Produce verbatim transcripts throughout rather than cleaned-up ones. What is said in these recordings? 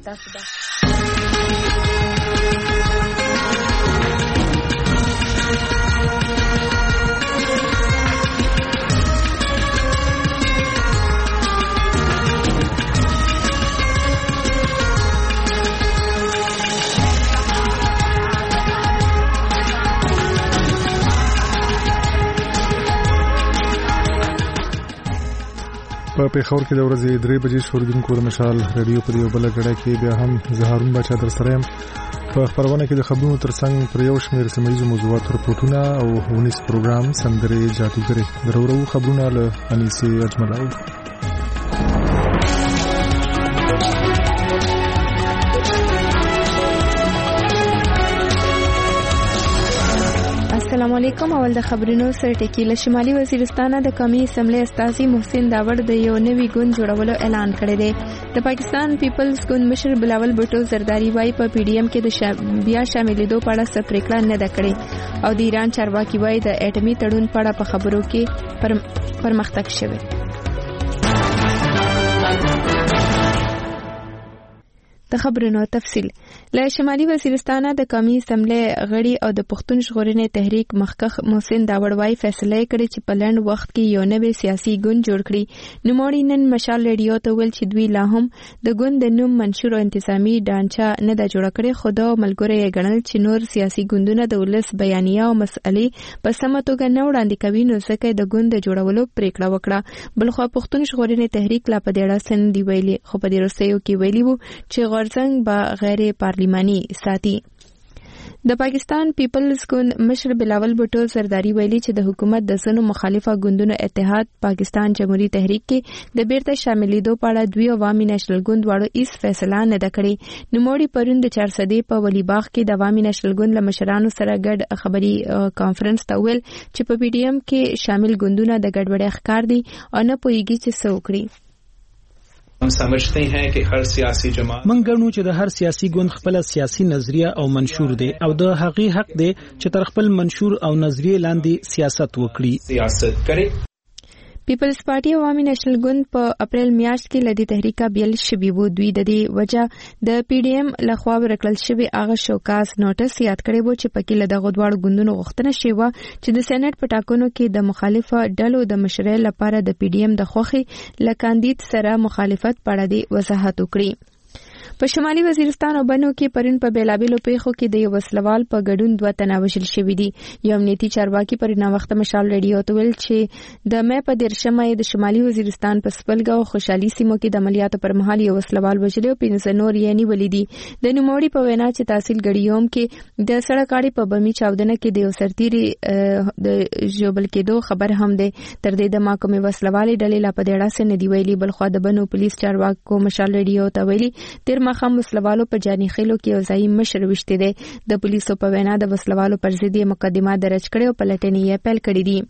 ستاسو ده. په پیښور کې د ورځې درې بجې شوردونکو د مشال رادیو په یو بل غړای کې بیا هم زهارون بچا در سره يم. په خبرونه کې د خبرونو ترڅنګ پر یو شمېر سیمایي موضوعات راپورټونه او ونیس پروګرام سندري جادوګري درورو خبرونه له انیسي اجمل. السلام علیکم. اول د خبرونو سره ټکی له شمالي وزیرستان د قومي اسمبلی استازي محسن داور د یو نوي ګوند جوړولو اعلان کړی دی. د پاکستان پیپلز ګوند مشر بلاول بټو زرداری وايي په پی ډی ایم کې د شا... بیا شاملېدو په اړه څه پریکړه نه ده کړې او د ایران چارواکي وايي د اټومي تړون په اړه په خبرو کې پر... پرمختګ شوی. د خبرونو تفصیل. له شمالي وزیرستان د قومي اسمبلی غړي او د پښتون ژغورنې تحریک مخکخ محسن داور وايي فیصله کړې چې په لنډ وخت کې یو نوی سیاسي ګوند جوړ کړي. نوموړي نن مشال ریډیو ته ویل چې دوی لا هم د ګوند د نوم منشور او انتظامی ډانچه نه ده جوړه کړې، خو دا ملګری یې ګڼل چې نور سیاسي ګوندونه د ولس بیانیه او مسئلې په سمه توګه نه وړاندې کوي، نو ځکه د ګوند د جوړولو پریکړه وکړه. بلخو پښتون ژغورنې تحریک لا په دې اړه څه نه دی ویلي، خو په دې وروستیو کې ویلي وو چې غورځنګ به غیر پارلیماني ساتي. د پاکستان پیپلز ګوند مشر بلاول بټو زرداری ویلي چې د حکومت د ځینو مخالفه ګوندونو اتحاد پاکستان جمهوریت تحریک کې د بیرته شاملېدو په اړه دوی عوامي نېشنل ګوند واړو هیڅ فیصله نه ده کړې. نوموړي پرون د چارسدې په ولی باغ کې د عوامي نېشنل ګوند له مشرانو سره ګډ خبري کانفرنس ته ویل چې په پی ډی ایم کې شامل ګوندونه د ګډوډۍ ښکار دي او نه پوهیږي چې څه وکړي. हम समझते हैं कि हर सियासी जमात من ګڼو چې د هر سیاسي ګوند خپل سیاسي نظریه او منشور دی او د هغې حق دی چې تر خپل منشور او نظریه لاندې سیاست وکړي. سیاست کوي. پیپلز پارټي عوامي نېشنل ګوند په اپریل میاشت کې لدی تحریکا بیل شوی وو. دوی د دې وجه د پی ډی ایم لخوا ورکړل شوی هغه شوکاس نوټس یاد کړی وو چې پکې له دغه دواړو ګوندونو غوښتنه شوی و چې د سېنات په ټاکنو کې د مخالفه ډلو د مشرۍ لپاره د پی ډی ایم د خوخي له کاندید سره مخالفت پړه دی وضاحت وکړي. په شمالي وزیرستان او بنو کې پرون په بیلابیلو پیښو کې د یو وسلوال په ګډون دوه تنه وژل شوي دي. یو امنیتي چارواکي پر ناوخته مشال ریډیو ته ویل چې د مې په دیرشمه د شمالي وزیرستان په سپلګا او خوشحالي سیمو کې د عملیاتو پر مهال یو وسلوال وژل او پنځه نور یې نیولې دي. د نوموړي په وینا چې تحصیل ګډیوم کې د سړکاړي په بمي چاودنه کې د یو سرتیري د ژوبل کېدو خبر هم دی. تر دې د محکمې وسلوالې ډلې لا په دې اړه څه نه دی ویلي. بلخو د بنو پولیس چارواکو مشال ریډیو ته ویلي تیر مخام وسلوالو په جاني خېلو کې یو ځای مشر وشته دي. د پولیسو په وینا د وسلوالو پر ضد مقدمه درج کړې او پلټنې یې پیل کړې دي.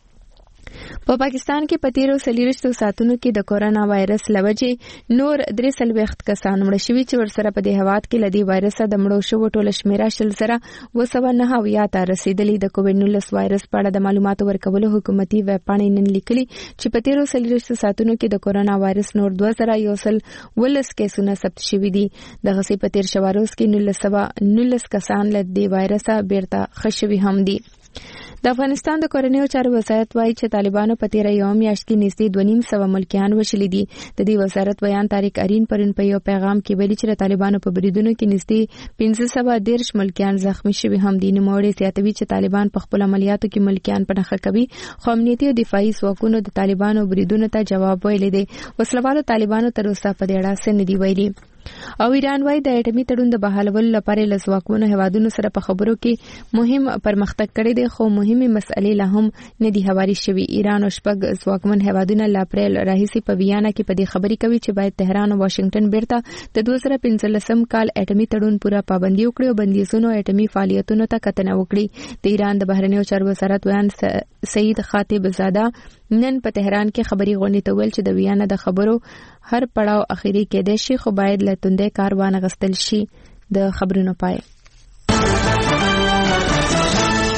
په پاکستان کې په تیرو څلوېښتو ساعتونو کې د کورونا وایرس لوجې نور درې څلوېښت کسان مړه شوي چې ورسره په دې هواد کې له دې وایرسه د مړو شوو ټوله شمېره شل زره اووه سوه نهه اویا ته رسېدلې. د کووډ نولس وایرس په اړه د معلوماتو ورکولو حکومتي ویبپاڼې نن لیکلي چې په تیرو څلوېښتو ساعتونو کې د کورونا وایرس نور دوه زره یو سل ولس کیسونه ثبت شوي دي. دغسې په تیر شوه روز کې نولس سوه نولس کسان له دې وایرسه بیرته ښه شوي هم دي. د افغانستان د کورنیو چارو وزارت وايي چې طالبانو په تیره یو میاشت کې نږدې دوه نیم سوه ملکیان وشلي دي. د دې وزارت بیان طارق ارین پرون په یو پیغام کې ویلي چې طالبانو په بریدونو کې نږدې پنځه سوه دېرش ملکیان زخمی شوي هم دي. نوموړي زیاتوي چې طالبان په خپل عملیاتو کې ملکیان په نښه کوي، خو امنیتي او دفاعي ځواکونو د طالبانو بریدونو ته جواب ویلی دی. وسلوالو طالبانو تر اوسه په دې اړه څه نه دي ویلي. او ایران وايي د اټومي تړون د بحالولو لپاره له ځواکمنو هیوادونو سره په خبرو کې مهم پرمختګ کړی دی، خو مهمه مسئلې لا هم نه دي هواري شوي. ایران او شپږ ځواکمن هیوادونه له اپریل راهیسې په ویانا کې په دې خبرې کوي چې باید تهران او واشنگټن بیرته د دوه زره پنځلسم کال اټومي تړون پوره پابندي وکړي او بندیزونو اټومي فعالیتونو ته کتنه وکړي. د ایران د بهرنیو چارو وزارت ویان سعید خاطب زاده نن په تهران کې خبري غونډې ته ویل چې د ویانا د خبرو هر پړاو اخیری کېدای شي، خو باید له توندې کار وانه غستل شي. د خبرونو پای.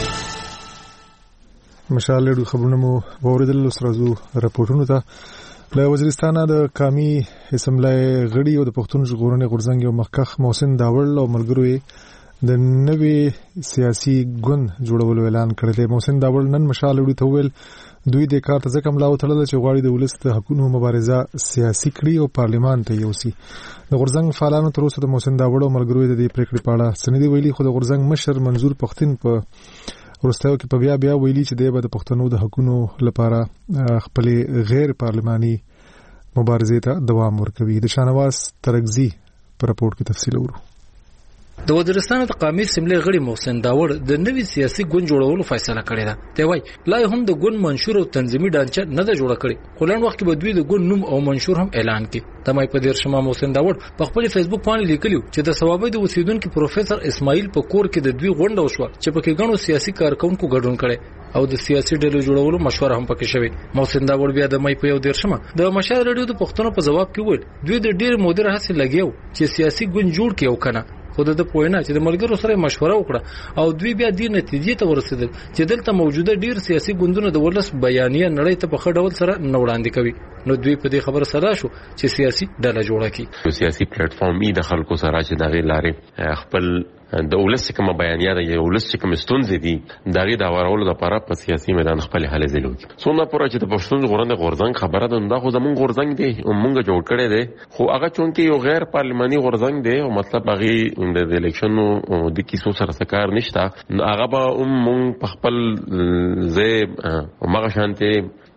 مشال له خبرونو مو اوریدل سرازو راپورټونو ته له وزیرستان د قومي اسمبلی غړي او د پښتون ژغورنې غورځنګ یو مخکښ محسن داوړ او ملګرو د نوې سیاسي ګوند جوړولو اعلان کړی دی. محسن داوړ نن مشال وړي ته ویل دوی د کار ته ځکه ملا وتړل چې غواړي د ولس د حقوقو مبارزه سیاسي کړي او پارلمان ته یوسي. د غورځنګ فعالانو تر اوسه د محسن داوړ او ملګرو د دې پریکړې په اړه سندې ویلي، خو د غورځنګ مشر منظور پښتون په ورستیو کې په بیا بیا ویلي چې د پښتنو د حقوقو لپاره خپل غیر پارلماني مبارزه ته دوام ورکوي. د شانواز ترغزي پر راپورټ کې تفصیل ورو. د وزیرستان د قومي اسمبلی غړي محسن داوړ د نوې سیاسي ګوند جوړولو فیصله کړې ده. دی وايي لا هم د ګوند منشور او تنظیمي ډانچه نه ده جوړه کړې، خو لن وخت کې به دوی د ګوند نوم او منشور هم اعلان کړي. د مای په دیر شمه محسن داوړ په خپل فیسبوک باندې لیکلی چې د ثوابي د اوسیدونکو پروفیسور اسماعیل په کور کې د دوی غونډه وشوه چې پکې غنو سیاسي کارکونکو ګډون کړي او د سیاسي ډلو جوړولو مشوره هم پکې شوه. محسن داوړ بیا د مای په یو دیر شمه د مشال رادیو د پښتنو په جواب کې وویل دوی د ډیر مودره هڅه لګیو چې سیاسي ګوند جوړ کړي او کنه، خو د پوینه چې د ملګرو سره مشوره وکړه او دوی بیا د نتیجې ته ورسېدل چې دلته موجوده ډیر سیاسي ګوندونه د ولس بیانیه نړۍ ته په خړ ډول سره نه وړاندې کوي. نو دوی په دې خبره سره شو چې سیاسي ډله جوړه کړي. سیاسي پلیټ فارم ای د خلکو سره چې دغه لارې خپل د ولس کوم بیانیه د ولس کوم ستونزې دي دغه د اورولو لپاره په سیاسي میدان خپل حل زلوي. څونه پوره چې د پښتون ژغورنې غورځنګ خبره ده دا خو زمونږ غورځنګ دی او مونږ جوړ کړی دی، خو هغه چونکه یو غیر پارلماني غورځنګ دی او مطلب هغه د الیکشنو د کیسو سره سکار نشته، هغه به مونږ په خپل ځای مغه شانته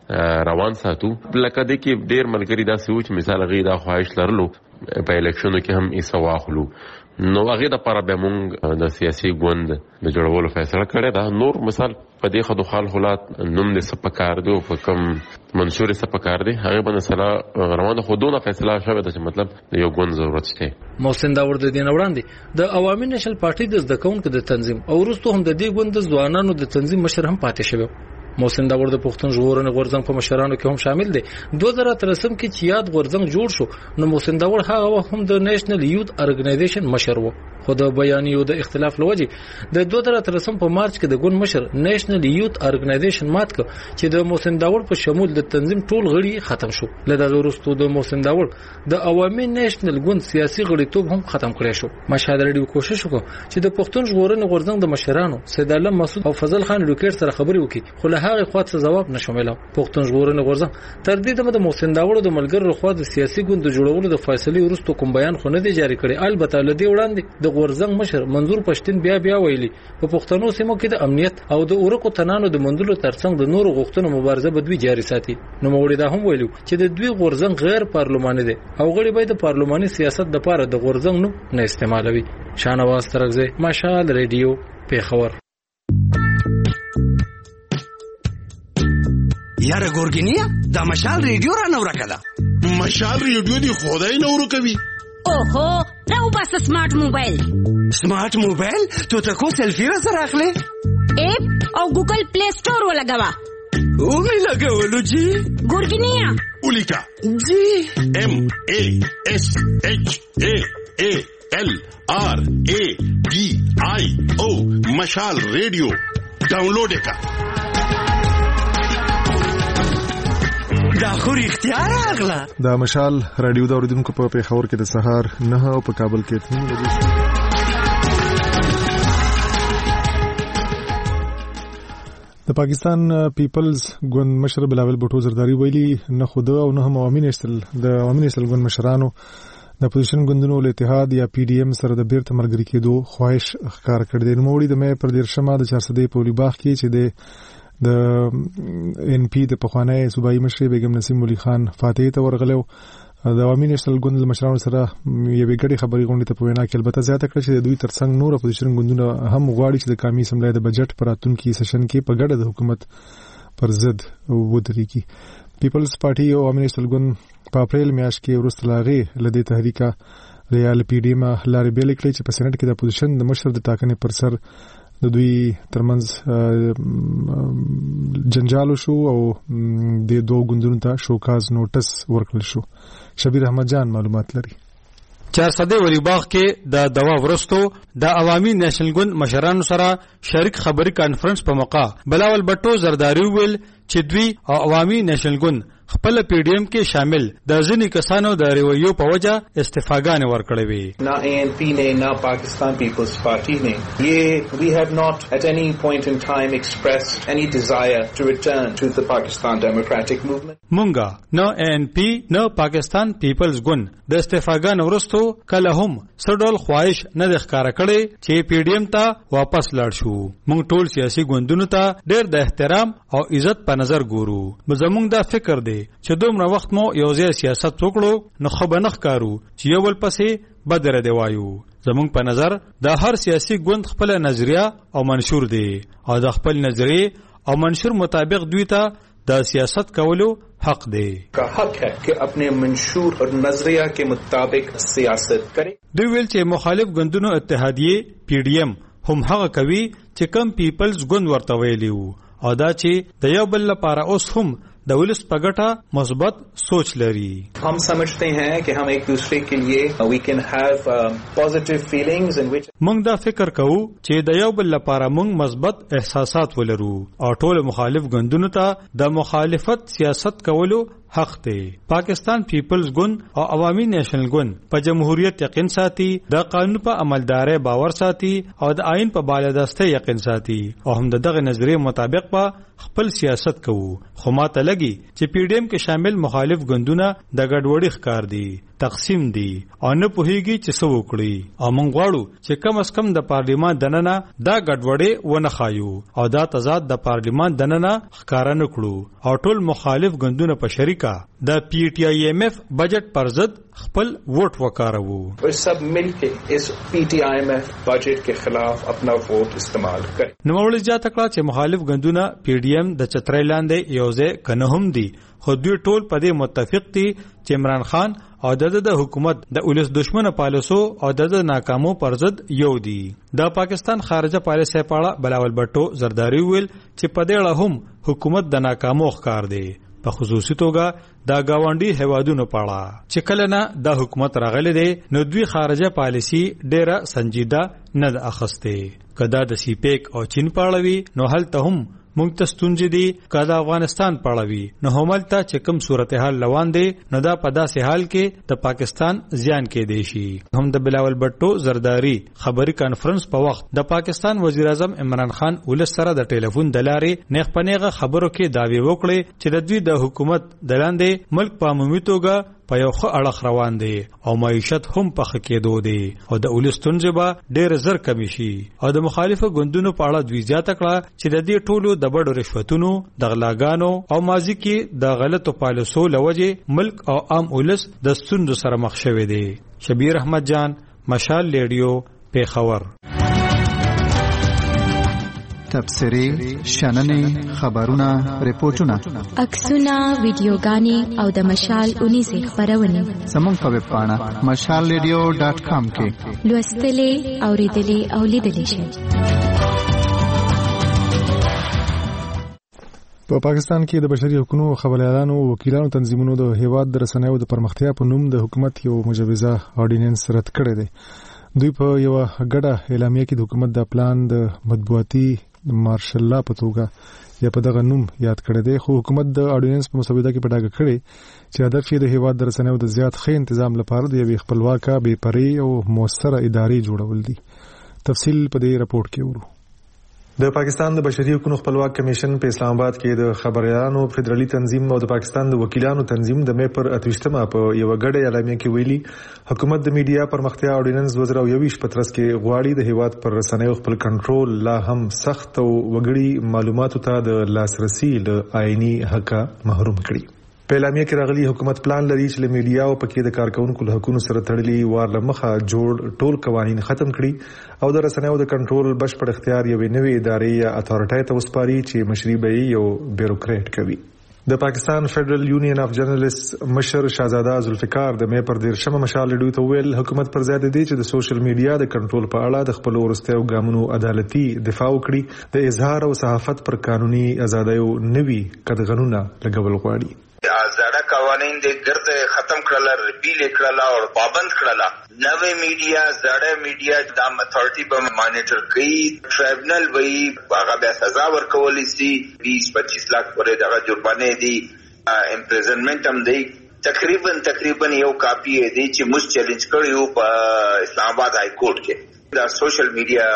روان ساتو. لکه د کې ډیر ملګری دا سوچ مثال غي دا خواهش لرلو په الیکشنو کې هم ایسه واخلو، نو هغه د لپاره به مونږ د سیاسي ګوند د جوړولو فیصله کړې ده. نور مثال په دې خدو خال خلات نوم د سپکار دی او په کوم منشور سپکار دی هغه باندې سره روانه خودونه فیصله شوه چې مطلب یو ګوند ضرورت شته. محسن داوړ د دین وړاندې د عوامي نشل پارټي د ځدکونکو د تنظیم او وروسته هم د دې ګوند د ځوانانو د تنظیم مشر هم پاتې شوی. محسن داوړ د پښتون ژغورنې غورځنګ په مشرانو کې هم شامل دی. دوه زره اتلسم کې چې یاد غورځنګ جوړ شو نو محسن داوړ هغه هم د نېشنل یوث ارګنایزیشن مشر و، خو د بیانیو د اختلاف لوجه د دوه زره اتلسم په مارچ کې د ګوند مشر نېشنل یوث ارګنایزیشن مات ک چې د محسن داوړ په شمول د تنظیم ټول غړي ختم شو. لدا وروسته د محسن داوړ د عوامي نېشنل ګوند سیاسي غړیتوب هم ختم کړی شو. مشهد لري کوشش وکړ چې د پښتون ژغورنې غورځنګ د مشرانو سید الله مسعود او فضل خان لوکیر سره خبرې وکړي، خو له هغه خواته جواب نشومله. پښتون ژغورنې غورځنګ تر دې دمه د محسن داوړ د ملګرو خوا د سیاسي ګوند جوړولو د فیصلې وروسته کوم بیان خو نه دی جاری کړی. البته لدی وړاندې د غورځنګ مشر منظور پښتون بیا بیا ویلي په پښتنو سیمو کې د امنیت او د اورکو تنانو د مندلو ترڅنګ د نورو غوښتنو مبارزه بدوي جاری ساتي. نو موړي دا هم ویلو چې د دوی غورځنګ غیر پارلماني دی او غړي به د پارلماني سیاست لپاره د غورځنګ نو نه استعمالوي. شانواز ترغزه مشال ریډیو پیښور. یاره ګورګینیا دا مشال ریډیو را نو راکړه. مشال ریډیو دی خدای نو ورکوي. اوهو راو بس سمارټ موبایل. سمارټ موبایل ته ته کو سلفي را سره اخلي؟ اپ او ګوګل پلی سٹور ولګوا. او می لګولو جی ګورګینیا ولیکا جی ام ا اس اچ ا ا ال آر ا ډي آی او مشال ریډیو ډاونلوډ وکړه. دا خو اختیار اغلا. دا مشال رادیو د اوریدونکو په پیښور کې د سهار نه او په کابل کې اته بجې. د پاکستان پیپلز ګوند مشر بلاول بوټو زرداری ویلي نه خود او نه هم عوامي نشل د عوامي نشل ګوند مشرانو د اپوزیشن ګوندونو له اتحاد یا پی ډی ایم سره د بیرته مرګري کېدو خواهش ښکار کړی دی. نو موړي د مې پر دیر شمه د چار سدې په ولیباغ کې چې د د ان پی د پخوانی صوبایي مشر بیگم نسیم ولی خان فاتحه ته ورغلو. د عوامي نشل ګوند مشرانو سره یوې ګډې خبرې غونډې ته په وینا کې البته زیاته کړه چې د دوی ترڅنګ نور اپوزیشن ګوندونه هم غواړي چې د قومي اسمبلی د بجټ پر راتلونکي سیشن کې په ګډه د حکومت پر ضد ودرېږي. پیپلز پارټي او عوامي نشل ګوند په اپریل میاشت کې وروسته لاغې لدې تحریکه ریال پی ډی ایم لارې بیل کړې چې په سېنات کې د اپوزیشن د مشر د ټاکنې پر سر د دوی ترمنځ جنجال شو او د دوه ګوندونو ته شوکاز نوټس ورکړل شو. شبیر احمد جان معلومات لري. چار سده ولیباغ کې د دوا ورستو د عوامي نېشنل ګوند مشرانو سره شریک خبري کانفرنس په موقع بلاول بټو زرداری ویل چې دوی عوامي نېشنل ګوند خپل پی ډی ایم کې شامل د ځینې کسانو د ریویو په وجه استفاګانې ورکړې وي. نه اے این پی نے نه پاکستان پیپلز پارٹی نے یہ we have not at any point in time expressed any desire to return to the Pakistan democratic movement. مونږه نه اے این پی نه پاکستان پیپلز ګوند د استفاګانې ورستو کله هم سړول خواهش نه د ښکارا کړي چې پی ډی ایم ته واپس لاړ شو. مونږ ټول سیاسي ګوندونو ته ډېر د احترام او عزت په نظر ګورو. زموږ دا فکر دی چې دومره وخت مو یو ځای سیاست وکړو نو خو به نه ښکارو چې یو بل پسې بدره دی وایو. زموږ په نظر د هر سیاسي ګوند خپل نظریه او منشور دی او د خپل نظریه او منشور مطابق دوی ته د سیاست کولو حق دی. کا حق ہے کہ اپنے منشور اور نظریہ کے مطابق سیاست کرے. دوی ویل چې مخالف ګوندونو اتحادیه پی ډی ایم هم هغه کوي چې کم پیپلز ګوند ورته ویلی وو او دا چې د یو بل لپاره اوس هم د ولس په ګټه مثبت سوچ لري. ہم سمجھتے ہیں کہ ہم ایک دوسرے کے لیے we can have uh, positive feelings in which موږ دا فکر کوو چې د یو بل لپاره موږ مثبت احساسات ولرو او ټول مخالف ګوندونو ته د مخالفت سیاست کولو حق دی. پاکستان پیپلز ګوند او عوامي نیشنل ګوند په جمهوریت یقین ساتي، د قانون په عملدارۍ باور ساتي او د آئین په بالادستۍ یقین ساتي او هم دغه نظریه مطابق په خپل سیاست کوو. خو ماته لګي چې پی ډی ایم کې شامل مخالف ګوندونه د ګډوډۍ ښکار دي، تقسیم دي او نه پوهیږي چې څه وکړي او موږ غواړو چې کم از کم د پارلیمان دننه دا ګډوډۍ ونه خایو او دا تضاد د پارلیمان دننه ښکارا نه کړو او ټول مخالف ګوندونه په شریکه د پی ټی آئی ایم ایف بجٹ پر ضد خپل ووٹ وکاروو. سب مل کے اس پی ٹی آئی ایم ایف بجٹ کے خلاف اپنا ووٹ استعمال کریں. نوموړي زیاته کړه چې مخالف ګوندونه پی ډی ایم د چترۍ لاندې یو ځای کنه هم دي خو دوی ټول په دې متفق دي چې عمران خان او د حکومت د ولس دشمنه پالیسو او د ناکامو پر ضد یو دي. د پاکستان خارجه پالیسي په اړه بلاول بټو زرداری ویل چې په دې اړه هم حکومت د ناکامو ښکار دی، په خصوصي توګه د گاونډي هیوادونو په اړه چې کله نه د حکومت راغلي دی نو دوی خارجه پالیسي ډیره سنجیده نه ده اخیستې. کدا د سی پیک او چین په اړه وي نو هلته هم مونږ ته ستونزې دي، کدا افغانستان په اړه وي نو همالته چې کوم صورتحال روان دی نو دا په داسې حال کې د پاکستان زیان کې دی شي. هم د بلاول بټو زرداری خبري کانفرنس په وخت د پاکستان وزیر اعظم عمران خان ولس سره د ټلیفون د لارې نیغ پنیغه خبرو کې داوی وکړي چې د دوی د حکومت د لاندې ملک په عمومي توګه په یو ښه اړخ روان دی او معیشت هم په ښه کېدو دی او د ولس ستونزې به ډېر زر کمی شي. او د مخالفو ګوندونو په اړه دوی زیاته کړه چې د دې ټولو د بډو رشوتونو د غلاګانو او ماضي کې د غلطو پالیسو لوجې ملک او عام ولس د ستونزو سره مخ شوی دی. شبیر احمد جان، مشال ریډیو، پیښور. تبصرې، شننې، خبرونه، ریپورتونه، عکسونه، ویډیوګانې او د مشال اونیزې خبرونه زموږ په ویب پاڼه مشال ریډیو ډاټ کام کې لوستلې، اوریدلې او لیدلې شئ. په پاکستان کې د بشري حقوقو خبريالانو او وکیلانو تنظیمونو د هیواد د رسنیو د پرمختیا په نوم د حکومت یو مجوزه اورډیننس رد کړی دی. دوی په یو غډه اعلامیه کې د حکومت د پلان د مطبوعاتي مارشل لا په توګه یا په دغه نوم یاد کړی دی، خو حکومت د اورډیننس په مسوده کې په ډاګه کړی چې هدف یې د هیواد د رسنیو د زیات ښه تنظیم لپاره د یوې خپلواکه، بې پرې او موثره ادارې جوړول دي. تفصیل په دې راپورټ کې ورو. د پاکستان د بشري حقوقو خپلواک کمیشن په اسلام آباد کې د خبريالانو فدرالي تنظیم او د پاکستان د وکیلانو تنظیم د مې پر اتوشتمه په یو غړې اعلامیه کې ویلي حکومت د میډیا پرمختیا اورډیننس دوه زره یوویشت په ترڅ کې غواړي د هیواد پر رسنیو خپل کنټرول لا هم سخت او وګړي معلوماتو ته د لاسرسي له آئینی حق محروم کړي. په اعلامیه کې راغلي حکومت پلان لري چې له میډیا او پکې د کارکونکو له حقوقو سره تړلي وار له مخه جوړ ټول قوانين ختم کړي او د رسنیو د کنټرول بشپړ اختیار یوې نوې ادارې یا اتھارټي ته وسپاري چې مشري به یو بیوروکریټ کوي. د پاکستان فدرل یونین اف جرنالست مشر شاهزاده ذوالفقار د مې پر دیرشمه مشال ډیو ته ویل حکومت پر ځای دی چې د سوشل میډیا د کنټرول په اړه د خپل ورستیو ګامونو عدالتي دفاع وکړي، د اظهار او صحافت پر قانوني ازادیو نوي قدغنونه لګول غواړي. زړه قوانین د ګرد ختم کړل، ریپیل کړل او پابند کړل. نوې میډیا، زړه میډیا د اتھارټي په مانیټر کوي، ټریبونل وی هغه به سزا ورکول شي، بیس پچیس لک پورې دغه جرمانه دي. امپریزنمنت هم دی تقریبا تقریبا یو کاپی دی چې موږ چیلنج کړیو په اسلام آباد های کورټ کې دا سوشل میډیا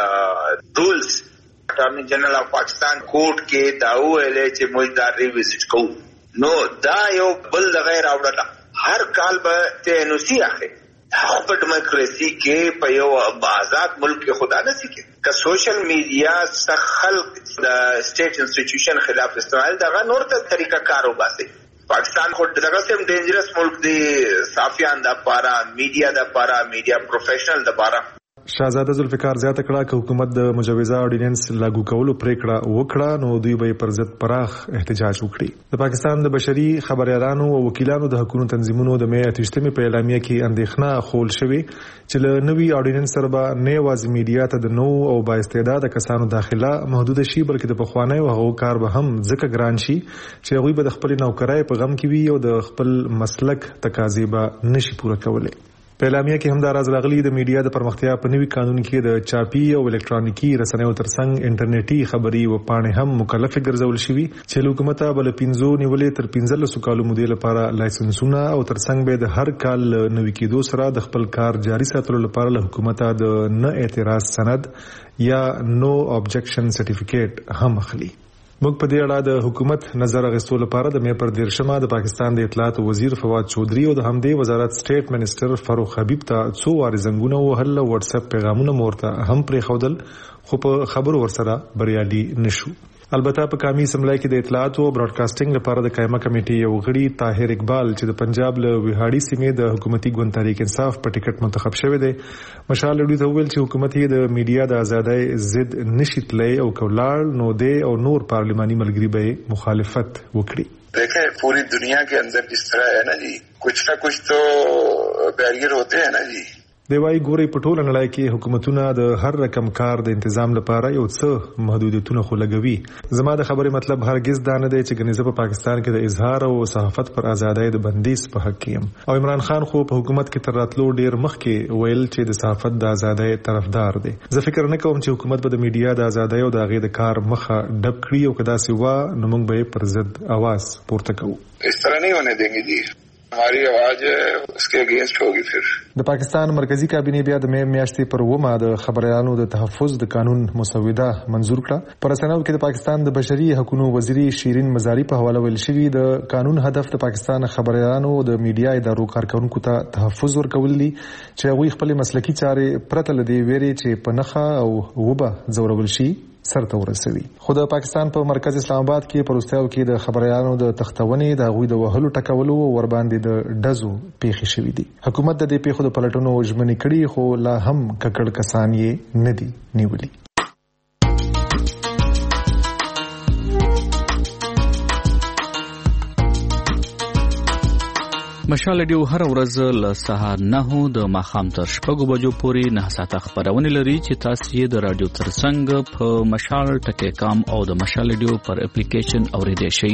رولز اټارنی جنرال اف پاکستان کورټ کې دا ویلې چې موږ دا ریویزټ کوو نو دا یو بل د غیر اوړه هر کال به ته نو سی اخی په ډیموکراسي کې په یو آزاد ملک کې خدا نه سي کې که سوشل میډیا څخه خلق د سټیټ انسټیټیوشن خلاف استعمال دا نور ته طریقہ کار وباسي پاکستان خو دغه سم ډینجرس ملک دی صافیان د پارا میډیا د پارا میډیا پروفیشنل د پارا شاهزاده ذوالفقار زیاته کړه چې حکومت د مجوزه اورډیننس لاګو کولو پریکړه وکړه نو دوی به پر ضد پراخ احتجاج وکړي د پاکستان د بشري خبريالانو او وکیلانو د حکومت تنظیمونو د مې اتشتمې په اعلامیه کې اندېښنه خول شوې چې له نوي اورډیننس سره به نه یوازې میډیا ته د نو او با استعداد کسانو داخله محدود شي بلکې د پخوانی او هغو کار به هم ځکه ګران شي چې هغوی به د خپل نوکرای په غم کې وي او د خپل مسلک تقاضې به نشي پوره کولای په اعلامیه کې هم دا راز راغلي د میډیا د پرمختیا په نوي قانون کې د چاپي او الکترونیکي رسنیو ترڅنګ انټرنیټي خبري او پاڼې هم مکلف ګرځول شوي چې حکومت بل پنځو نیولې تر پنځلس کالو مودې لپاره لایسنسونه او ترڅنګ به د هر کال نوي کېدو سره د خپل کار جاري ساتلو لپاره له حکومت د نه اعتراض سند یا نو ابجیکشن سرټیفیکیټ هم اخلي موږ په دې اړه د حکومت نظر اخیستلو لپاره د مې پر دیرشمه د پاکستان د اطلاعات وزیر فواد چودري او د همدې وزارت سټیټ منسٹر فاروق حبیب ته څو واره زنګونه وهل واتس اپ پیغامونه مورته هم پرې خودل خو په خبرو ورسره بریالي نشو البته په قومي اسمبلی کې د اطلاعات او براډکاسټینګ لپاره د قائمه کمیټې یو غړي طاهر اقبال چې د پنجاب له ویهاړي سیمې د حکومتي ګوند تحریک انصاف په ټیکټ منتخب شوی دی مشال لوی ته ویل چې حکومت یې د میډیا د ازادۍ ضد نشي تللی او کولال نو دی او نور پارلیماني ملګری به مخالفت وکړي دیکھیں پوری دنیا کے اندر جس طرح ہے نا جی کچھ نہ کچھ تو بیریئر ہوتے ہیں نا جی دی وايي ګوري په ټوله نړۍ کې حکومتونه د هر رقم کار د تنظیم لپاره یو څه محدودیتونه خو لګوي زما د خبرې مطلب هرگز دا نه دی چې ګنيزه په پاکستان کې د اظهار او صحافت پر ازادۍ د بندیز په حق کې او عمران خان خو په حکومت کې تر راتلو ډیر مخکې ویل چې د صحافت د ازادۍ طرفدار دی زه فکر نه کوم چې حکومت به د میډیا د ازادۍ او د غي د کار مخه ډب کړی او کدا سیوا نو موږ به پر ضد आवाज پورته کوو اس طرح نہیں ہونے دیں گے جی हमारी आवाज اس के अगेंस्ट होगी फिर د پاکستان مرکزی کابینه بیا د مې میاشتې پر ومه د خبريالانو د تحفظ د قانون مسوده منزور کړه پر اسناد کې د پاکستان د بشري حقوقو وزیری شیرین مزاری په حواله ویل شوی د قانون هدف د پاکستان خبريالانو د میډیا ادارو کارکونکو ته تحفظ ورکول دي چې هغوی خپل مسلکی چارې پرته لدی ویري چې په نخا او وبه زورول شي سرته ورسوي خو د پاکستان په مرکز اسلام آباد کې پروستیو کې د خبريالانو د تختونې د غوي د وهلو ټکولو ور باندې د ډزو پیښې شوې دي حکومت د دې پیښو د پلټونو ژمنې کړي خو لا هم ککړ کسان یې نه دي نیولي مشال ډیو هر ورځ له سهار نه د ماخام تر شپږو بجو پورې نه ساعته خبرونه لري چې تاسو یې د رادیو ترڅنګ په مشال ټکی کام او د مشال ډیو پر اپلیکیشن اوریدئ شئ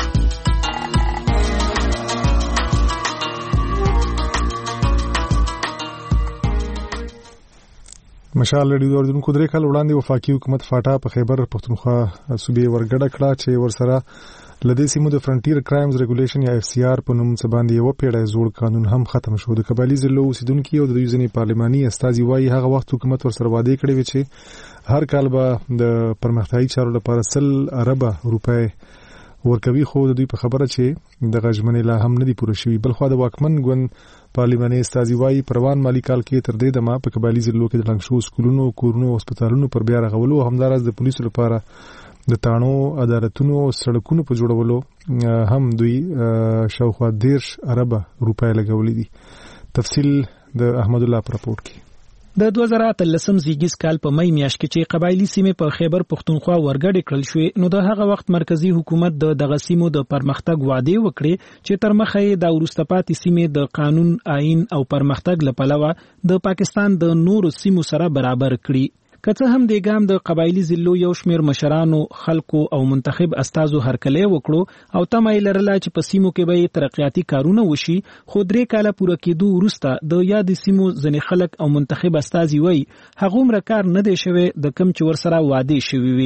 مشال ډیو اوریدونکو درې کال وړاندې وفاقي حکومت فاټا په خیبر پختونخوا صوبې ورګډه کړه چې ورسره لدې سیمو د فرنټیر کرایمز ریګولیشن یا اف سی آر په نوم څه باندې یو پیړۍ زوړ قانون هم ختم شو د قبایلی ضلعو اوسیدونکو او د دوی ځینې پارلماني استازي وايي هغه وخت حکومت ورسره وعده کړې و چې هر کال به د پرمختیايي چارو لپاره سل اربه روپۍ ورکوي خو د دوی په خبره چې د غژمنې لا هم نه دي پوره شوي بلخو د واکمن ګوند پارلماني استازي وايي پروان مالی کال کې تر دې دمه په قبایلی ضلعو کې د لنګ شو سکولونو کورونو او هسپتالونو پر بیا رغولو همدارس د پولیسو لپاره د تانو عدالتونو او سړکونو په جوړولو هم دوی شاوخوا دیرش اربه روپۍ لګولې دي تفصیل د احمد الله پر راپورټ کې د دوه زره اتلسم زیږیز کال په مې میاشت کې چې قبایلی سیمې په خیبر پختونخوا ورګډې کړل شوې نو د هغه وخت مرکزی حکومت د دغه سیمو د پرمختګ وعده وکړي چې تر مخه یې د ورسته پاتې سیمې د قانون آئین او پرمختګ لپاره د پاکستان د نورو سیمو سره برابر کړي کته هم د ګام د قبایلی ضلعو یو شمیر مشرانو خلکو او منتخب استازو هرکلی وکړو او تمه لرله چې په سیمو کې به ترقیاتي کارونه وشي خو درې کاله پوره کېدو وروسته د یاد سیمو ځنې خلک او منتخب استازي وای هغه مر کار نه دی شوی د کم چې ورسره وعده شوی وي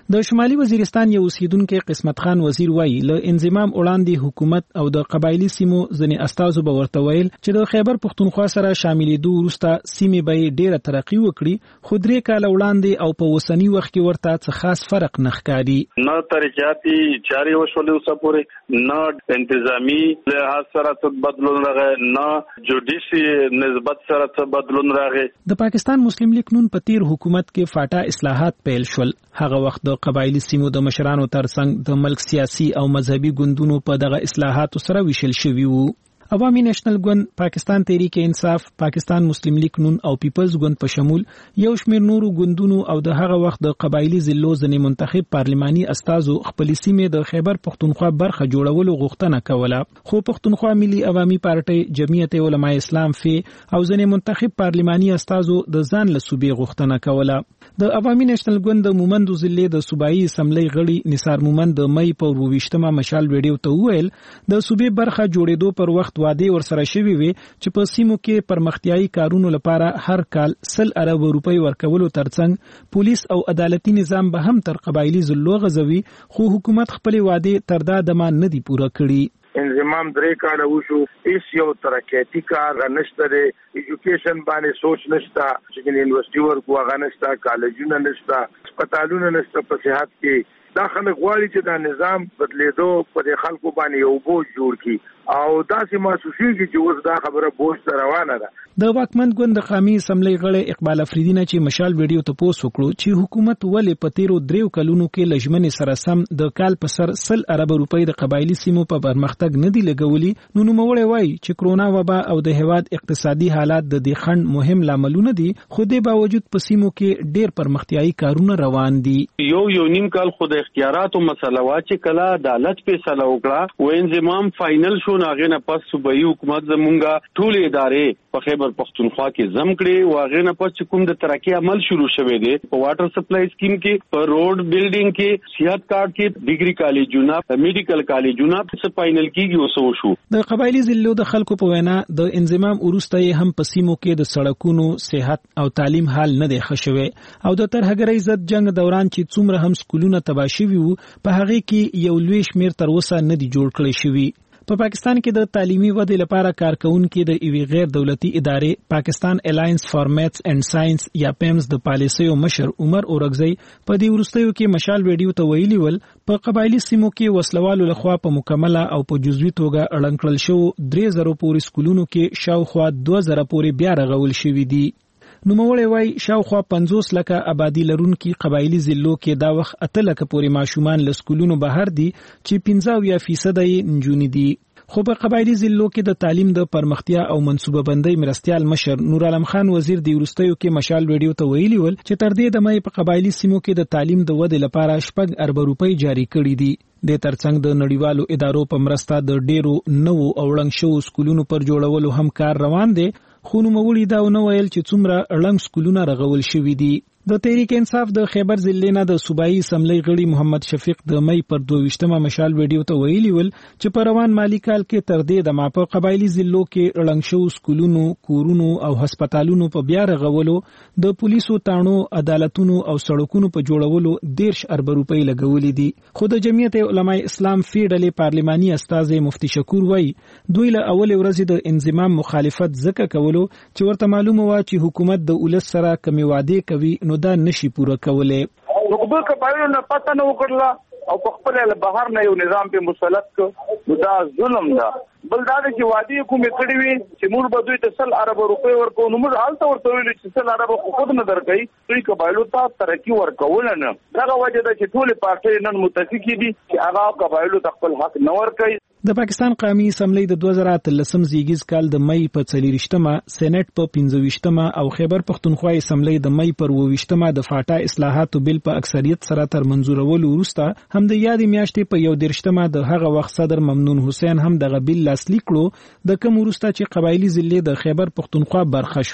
د شمالي وزیرستان یو اوسیدونکو قسمت خان وزیر وایي له انضمام وړاندې حکومت او د قبایلی سیمو ځنې استازو به ورته ویل چې د خیبر پښتونخوا سره شاملېدو وروسته سیمې به ډېره ترقي وکړي، خو درې کاله وړاندې او په اوسني وخت کې ورته څه خاص فرق نه ښکاري. نه ترقیاتي چارې وشولې اوسه پورې، نه انتظامی لحاظ سره څه بدلون راغی، نه جوډیشي نسبت سره څه بدلون راغی. د پاکستان مسلم لیگ نون په تیر حکومت کې فاټا اصلاحات پیل شول. هغه وخت د قبایلی سیمو د مشرانو ترڅنګ د ملک سیاسي او مذهبي ګوندونو په دغه اصلاحاتو سره ویشل شوي وو. عوامي نېشنل ګوند، پاکستان تحریک انصاف، پاکستان مسلم لیگ نون او پیپلز ګوند په شمول یو شمېر نورو ګوندونو او د هغه وخت د قبایلی ضلعو ځینې منتخب پارلماني استازو خپل سیمې د خیبر پښتونخوا برخه جوړولو غوښتنه کوله، خو پښتونخوا ملي عوامي پارټي، جمعیت علماء اسلام فی او ځینې منتخب پارلماني استازو د ځان له صوبې غوښتنه کوله. د عوامي نېشنل ګوند د مومندو ضلع د صوبایي اسمبلی غړي نثار مومند د مې په ورویشتمه مشال ویډیو ته وویل د صوبې برخه جوړېدو پر وخت وعده ورسره شوی وي چې په سیمو کې پرمختیايي کارونو لپاره هر کال سل ارب روپۍ ورکولو ترڅنګ پولیس او عدالتي نظام به هم تر قبایلی ضلعو غځوي، خو حکومت خپل وعده تر دا دمه نه دی پوره کړی. انضمام درې کاله وشو، هیڅ یو ترقیاتي کار نشته دی، ایجوکیشن باندې سوچ نشته چې یونیورسيټي ورکو هغه نشته، کالجونه نشته، هسپتالونه نشته په صحت کې. دا خلک غواړي چې دا نظام بدلېدو په خلکو باندې یو بوج جوړ کړي او داسې محسوسېږي چې اوس دا خبره بوج ته روانه ده. د واکمن ګوند د قومي اسمبلی غړی اقبال افریدي نه چې مشال ویډیو ته پوسټ وکړو چې حکومت ولې په تیرو دریو کلونو کې لجمنې سره سم د کال په سر سل ارب روپۍ د قبایلی سیمو په پرمختګ نه دی لګولي، نو نوموړی وایي چې کرونا وبا او د هیواد اقتصادي حالات د دې خنډ مهم لاملونه دي، خو د باوجود په سیمو کې ډېر پرمختیايي کارونه روان دي. یو یو نیم کال خو د اختیاراتو مسله وا چې کله عدالت فیصله وکړه و انضمام فائنل شو، هغه نه پس صوبایي حکومت زمونږه ټول ادارې په خیبر پښتونخوا کې زم کړي و هغه نه پس کوم د ترقی عمل شروع شوه دی په واټر سپلای سکیم کې، په روډ بلډینګ کې، صحت کارت کې، ډیګري کالجونه، میډیکل کالجونه څه فائنل کیږي اوسو شو. د قبایلی ضلعو د خلکو په وینا د انضمام وروسته هم په سیمو کې د سړکونو، صحت او تعلیم حال نه دی ښه شوی او د ترهګرۍ ضد جنگ دوران چې څومره هم سکولونه تباه شوي وو په هغه کې یو لوی شمیر تر اوسه نه دی جوړ کړی شوی. په پاکستان کې د تعلیمي ودې لپاره کارکونکو د ایوي غیر دولتي ادارې پاکستان الاینس فار میتھس اینڈ ساينس یا پیمز د پالیسیو مشر عمر اورغزی په دې ورستیو کې مشال ویډیو ته ویلي ول په قبایلی سیمو کې وسلوالو لخوا په مکمله او په جزوي توګه اړنګ کړل شو درې زره پورې سکولونو کې شاوخوا دوه زره پورې بیا رغول شوي دي. نوموړی وایي شاوخوا پنځوس لکه آبادي لرونکي قبایلی ضلعو کې دا وخت اته لکه پورې ماشومان له سکولونو بهر دي چې پنځه اویا فیصد یې نجونې دي. خو په قبایلی ضلعو کې د تعلیم د پرمختیا او منصوبه بندۍ مرستيال مشر نور عالم خان وزیر د ورستیو کې مشال ویډیو ته ویلي ول چې تر دې د مې په قبایلی سیمو کې د تعلیم د ودې لپاره شپږ ارب روپۍ جاری کړي دي. د ترڅنګ د نړیوالو ادارو په مرسته د ډیرو نوو او وړاندې شوو سکولونو پر جوړولو هم کار روان دی، خو نوموړي دا ونه ویل چې څومره اړنګ سکولونه رغول شوي دي. د تحریک انصاف د خیبر ضلع نه د صوبایي اسمبلی غړي محمد شفیق د مې پر دوه مشال ویډیو ته ویلي ول چې په روان مالی کال کې تر دې د ماپه قبایلی ضلعو کې اړنګ شو سکولونو، کورونو او هسپتالونو په بیا رغولو، د پولیسو تانو، عدالتونو او سړکونو په جوړولو دیرش ارب روپۍ لګولې دي. خو د جمعیت علماء اسلام فی ډلې پارلماني استاذ مفتی شکور وایي دوی له اول ورځې د انضمام مخالفت ځکه کولو چې ورته معلومه و چې حکومت د ولس سره کمی وعده کوي نو دا نشي پوره کولای. حکومت قبایلو نه پته نه وکړله او په خپل له بهر نه یو نظام په مسلط کو، دا ظلم ده. بل دا چې وادي کومې کړې وي چې موږ به دوی ته سل ارب روپۍ ورکو، نو موږ حالت ورته ویل چې سل ارب خود نه درکې، دوی قبایلو ته ترقی ورکول نه. دا وجه ده چې ټول پارټي نن متفق دي چې هغه قبایلو ته خپل حق نه ورکړي. د پاکستان قومي اسمبلی د دوه زره اتلسم زیږیز کال د مې په څلورویشتمه، سېنات په پنځویشتمه او خیبر پښتونخوا اسمبلی د مې پر اوویشتمه د فاټا اصلاحاتو بل په اکثریت سره تر منزورولو وروسته هم د یادې میاشتې په یو دیرشتمه د هغه وخت صدر ممنون حسین هم دغه بل لاسلیک کړو د کوم وروسته چې قبایلی ضلع د خیبر پښتونخوا برخه شوې.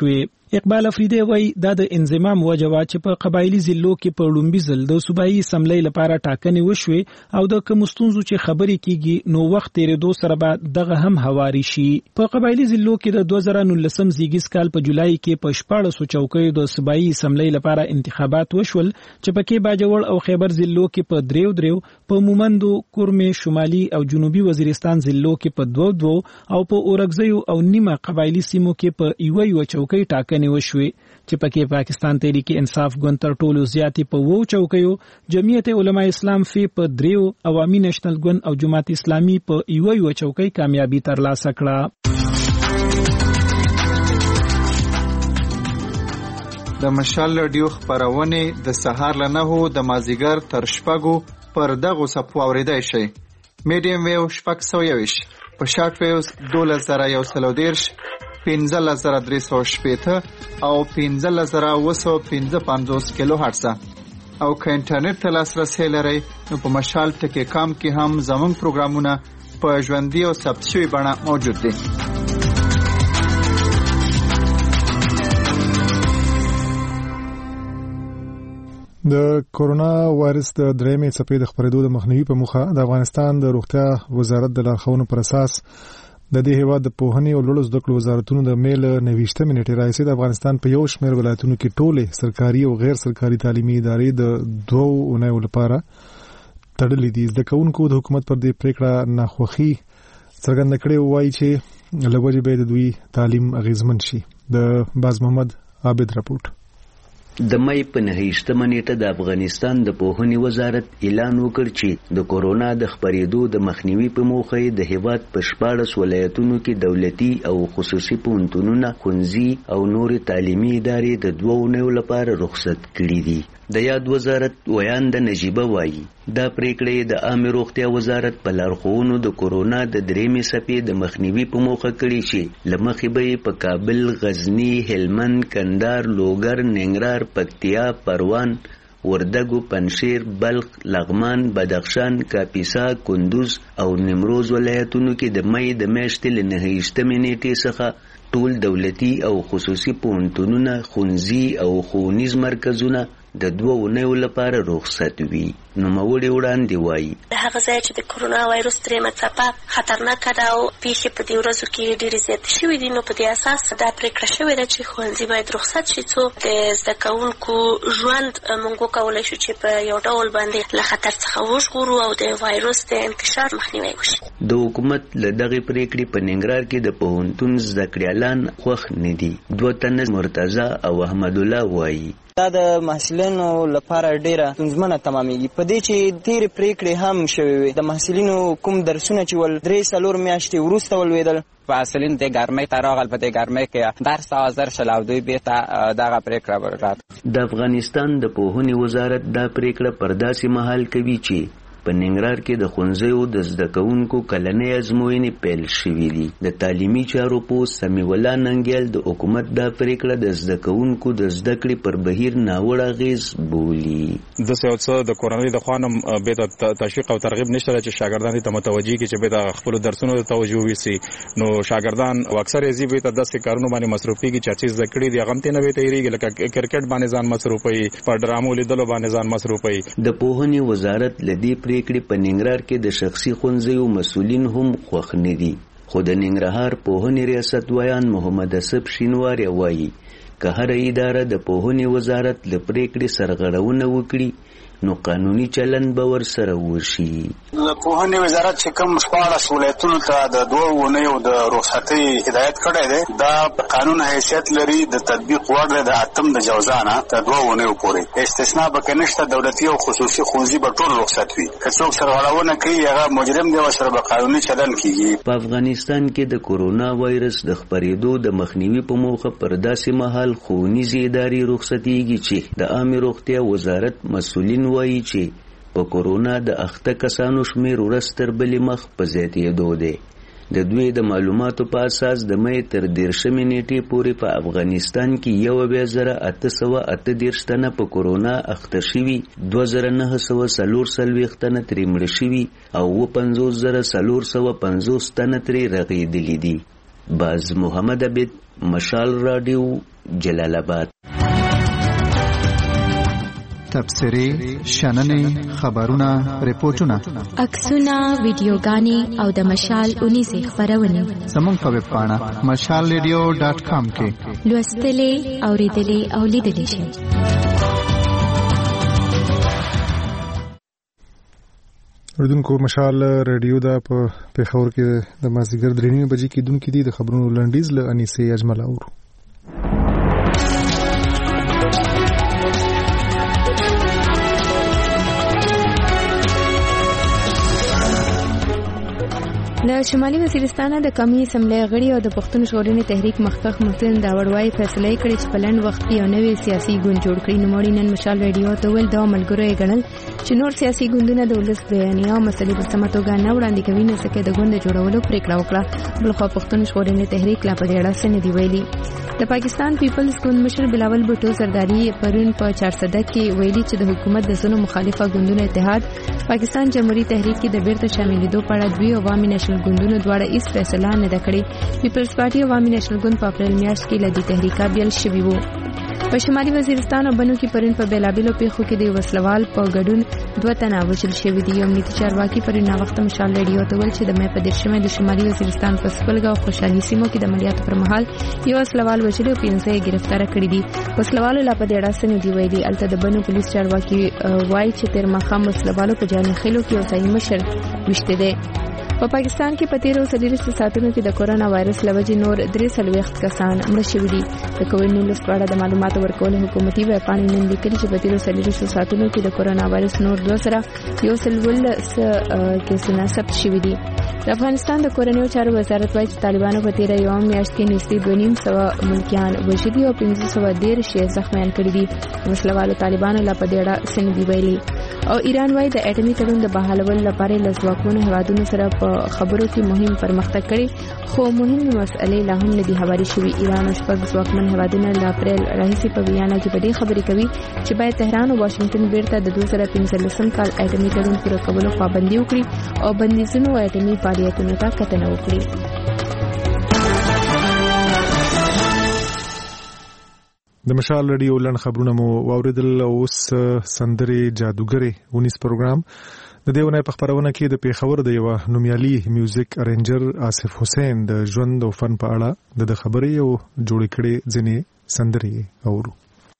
اقبال افریدی وایي دا د انضمام وجوه چې په قبایلی ضلعو کې په لومبي ځل د صوبایي اسمبلی لپاره ټاکنې وشوې او د کوم ستونزو چې خبرې کیږي نو وخت تیرېدو سره به دغه هم هواري شي. په قبایلی ضلعو کې د دوه زره نولسم زیږیز کال په جولای کې په شپاړسو چوکیو د صوبایي اسمبلی لپاره انتخابات وشول چې پکې باجوړ او خیبر ضلعو کې په دریو دریو، په مومندو، کورمې، شمالي او جنوبي وزیرستان ضلعو کې په دوه دوه او په اورګزیو او نیمه قبایلی سیمو کې په یو یو چوکۍ ټاکنې وشوي چې پکې پاکستان تحریک انصاف ګوند تر ټولو زیاتې په وو چوکیو، جمعیت علماء اسلام فی په دریو، عوامي نېشنل ګوند او جماعت اسلامي په یو یو چوکۍ کامیابی ترلاسه کړه. د مشال رادیو خبرونه د سهار له نهو د مازیګر تر شپږو پر دغه صفو اوریدای شي. میډیم ویو شپږ سوه یویش، په شارټ ویوز دولس زره یو سل او دیرش، پنځلس زره درې سوه شپېته او پنځلس زره اوه سوه پنځه پنځوس کیلو هرټز. او که انټرنیټ ته لاسرسی لرئ نو په مشال ټکی کام کې هم زموږ پروګرامونه په ژوندۍ او ثبت شوي بڼه موجود دي. د کورونا وایرس د درېمې څپې د خپرېدو د مخنیوي په موخه د افغانستان د روغتیا وزارت د لارښوونو پر اساس د دې هیواد د پوهنې او لوړو زده کړو وزارتونو د میل نوښتمې نیټې راځي د افغانستان په یو شمېر ولایتونو کې ټوله سرکاري او غیر سرکاري تعلیمي ادارې د دوه اونیو لپاره تړلې دي. زده کوونکو د حکومت پر دې پریکړه ناخوښي څرګنده کړې، وایي چې لږ به د دوی تعلیم اغیزمن شي. د باز محمد عابد رپورټ. د مې په نهشتمه نیټه د افغانستان د پوهنې وزارت اعلان وکړ چې د کورونا د خپرېدو د مخنیوي په موخه د هیواد په شپاړس ولایتونو کې دولتي او خصوصي پوهنتونونه، ښوونځي او نورې تعلیمي ادارې د دوه اونیو لپاره رخصت کړي دي. د یاد وزارت ویانده نجیبه وایي دا پریکړه د عامه روغتیا وزارت په لارښوونو د کورونا د درېمې څپې د مخنیوي په موخه کړي چې لمخې به په کابل، غزنی، هلمند، کندهار، لوګر، ننګرهار، پکتیا، پروان، وردګو، پنشیر، بلخ، لغمان، بدخشان، کاپیسا، کندوز او نیمروز ولایتونو کې د مې د میاشتې له نهشتمې نیټې څخه ټول دولتي او خصوصي پوهنتونونه، ښوونځي او ښوونیز مرکزونه د دوه اونیو لپاره رخصت وي. نوموړي وړاندې وایي د هغه ځای چې د کورونا وایرس درېمه څپه خطرناکه ده او پیښې په دې ورځو کې ډېرې زیاتې شوې دي، نو په دې اساس دا پرېکړه شوې ده چې ښوونځي باید رخصت شي څو د زده کوونکو ژوند موږ وکولی شو چې په یو ډول باندې له خطر څخه وژغورو او د وایرس د انتشار مخنیوی وشي. د حکومت له دغې پرېکړې په ننګرهار کې د پوهنتون زده کړیالان خوښ نه دي. دوه تنه مرتضی او احمد الله وایي دا د محصلینو لپاره ډیره ستونزمنه تمامېږي، په دې چې تیرې پریکړې هم شوې وي. د محصلینو کوم درسونه چې ول درې څلور میاشتې وروسته ولوېدل، محصلین د ګرمۍ ته راغل، په دې ګرمۍ کې درس حاضر شول او دوی بیرته دغه پریکړه ورکړه. د افغانستان د پوهنې وزارت دا پریکړه پر داسې مهال کوي چې په ننګرهار کې د ښوونځیو د زده کوونکو کلنۍ ازموینې پیل شوې دي. د تعلیمي چارو پوسټ سمیع الله ننګیال د حکومت دا پریکړه د زده کوونکو د زده کړې پر بهیر ناوړه اغېز بولي. د سیاست د کورنۍ د خوانم به د تشویق او ترغیب نشته چې شاګردان ته متوجي کی چې به د خپل درسونو ته توجه وسی، نو شاګردان اکثر یې به د داسې کارونو باندې مصروفي کی چې زده کړې دي غمته نه وي تیریږي، لکه کرکټ باندې ځان مصروفي، په ډرامو لیدلو باندې ځان مصروفي. د پوهنې وزارت لدی پریکړې په ننګرهار کې د شخصي ښوونځیو مسؤلین هم خوښ نه دي. خو د ننګرهار پوهنې ریاست ویان محمد اسب شینواری وایي که هر اداره د پوهنې وزارت له پریکړې سرغړونه وکړي نو قانوني چلن به ورسره وشي. د پوهنې وزارت چې کوم شپاړس ولایتونو ته د دوه اونیو د رخصتۍ هدایت کړی دی، دا په قانون حیثیت لري، د تطبیق وړ دی. د اتم د جوزانه تر دوه اونیو پورې استثنا پکې نشته. دولتي او خصوصي ښوونځي به ټول رخصت وي. که څوک سرغړونه کوي هغه مجرم دی، ورسره به قانوني چلن کیږي. په افغانستان کې د کورونا وایرس د خپرېدو د مخنیوي په موخه پر داسې مهال ښوونیزې ادارې رخصتېږي چې د عامه روغتیا وزارت مسؤلین وایي چې په کورونا د اخته کسانو شمیر ورځ تر بلې مخ په زیاتېدو دی. د دوی د معلوماتو په اساس د مې تر دېرشمې نیټې پورې په افغانستان کې یو اویا زره اته سوه اته دېرش تنه په کورونا اخته شوي، دوه زره نهه سوه څلور څلوېښت تنه ترې مړه شوي او اووه پنځوس زره څلور سوه پنځوس تنه ترې رغېدلي دي. باز محمد عبید، مشال رادیو، جلال آباد. تبصرې، شننې، خبرونه، ریپورتونه، عکسونه، ویډیوګانې او د مشال اونیزې خپرونې زموږ په ویب پاڼه مشال ریډیو ډاټ کام کې لوستلې، اوریدلې او لیدلې شئ. اوریدونکو، مشال ریډیو دا په پیښور کې د مازدیګر درې نیمې بجې کېدونکې دي. د خبرونو لنډیز له انیسې اجمل اورو. له شمالي وزیرستان د قومي اسمبلی غړي او د پښتون ژغورنې تحریک مخکښ محسن داوړوای فیصله کړې چې په لنډ وخت کې یو نوی سیاسي ګوند جوړ کړي. نوموړي نن مشال ریډیو ته ویل دا ملګرو یې ګڼل چې نور سیاسي ګوندونه د ولس بیانیه او مسلې په سمه توګه نه وړاندې کوي، نو ځکه د ګوند جوړولو پریکړه وکړه. بلخوا پښتون ژغورنې تحریک لا په دې اړه څه نه دی ویلي. د پاکستان پیپلز ګوند مشر بلاول بوټو زرداری پرون په چارسده کې ویلي چې د حکومت د ځینو مخالفه ګوندونو اتحاد پاکستان جمهوریت تحریک کې د بیرته شاملېدو په اړه دوی عوامي نېشنل ګوندونو دواړه هیڅ فیصله نه ده کړې. پیپلز پارټي عوامي نېشنل ګوند په اپریل میاشت کې له دې تحریکه بیل شوی وو. په شمالي وزیرستان او بنو کې پرون په بیلابیلو پیښو کې د وسلوال په ګډون دوه تنه وژل شوي دي. امنیتي چارواکي پرون ناوخته مشال ریډیو ته ویل چې د مې په دېرشمه د شمالي وزیرستان په سپلګا او خوشحالي سیمو کې د عملیاتو پر مهال یو وسلوال وژل او پنځه یې گرفتار کړي دي. وسلوالو لا په دې اړه څه نه دی ویلي. البته د بنو پولیس چارواکي وایي چې تیر ماښام وسلوالو په جاني خیلو کې یو ځای مشر وشته دی. په پاکستان کې په تیرو څلوېښتو ساعتونو کې د کورونا وایرس له وجې نور درې څلوېښت کسان مړه شوي دي. د کووډ نولس په اړه د معلوماتو ورکولو حکومتي ویبپاڼې نن لیکلي چې په تیرو څلوېښتو ساعتونو کې د کورونا وایرس نور دوه زره یو سل ولس کیسونه ثبت شوي دي. د افغانستان د کورنیو چارو وزارت وایي چې طالبانو په تیره یوه میاشت کې نږدې دوه نیم سوه ملکیان وژلي او پنځه سوه دېرش یې زخمیان کړي دي. وسلوالو طالبانو لا په دې اړه څه نه دي ویلي. او ایران وایي د اټومي تړون د بحالولو لپاره له ځواکمنو هیوادونو سره په خبرو کې مهم پرمختګ کړي، خو مهمې مسئلې لا هم نه دي هوارې شوي. ایران او شپږ ځواکمن هیوادونه له اپریل راهیسې په ویانا کې په دې خبرې کوي چې باید تهران او واشنګټن بیرته د دوه زره پنځلسم کال اټومي تړون پوره کولو پابندي وکړي او بندیزونو او اټومي فعالیتونو ته کتنه وکړي. د مشال ریډیو لن خبرونه مو واوریدل. اوس سندرې جادوګرې ونیس پروګرام د دې ونې په خبرونه کې د پیښور د یو نومیالي میوزیک ارنجر آصف حسین د ژوند او فن په اړه د خبرې او جوړ کړي ځینې سندرې اورو.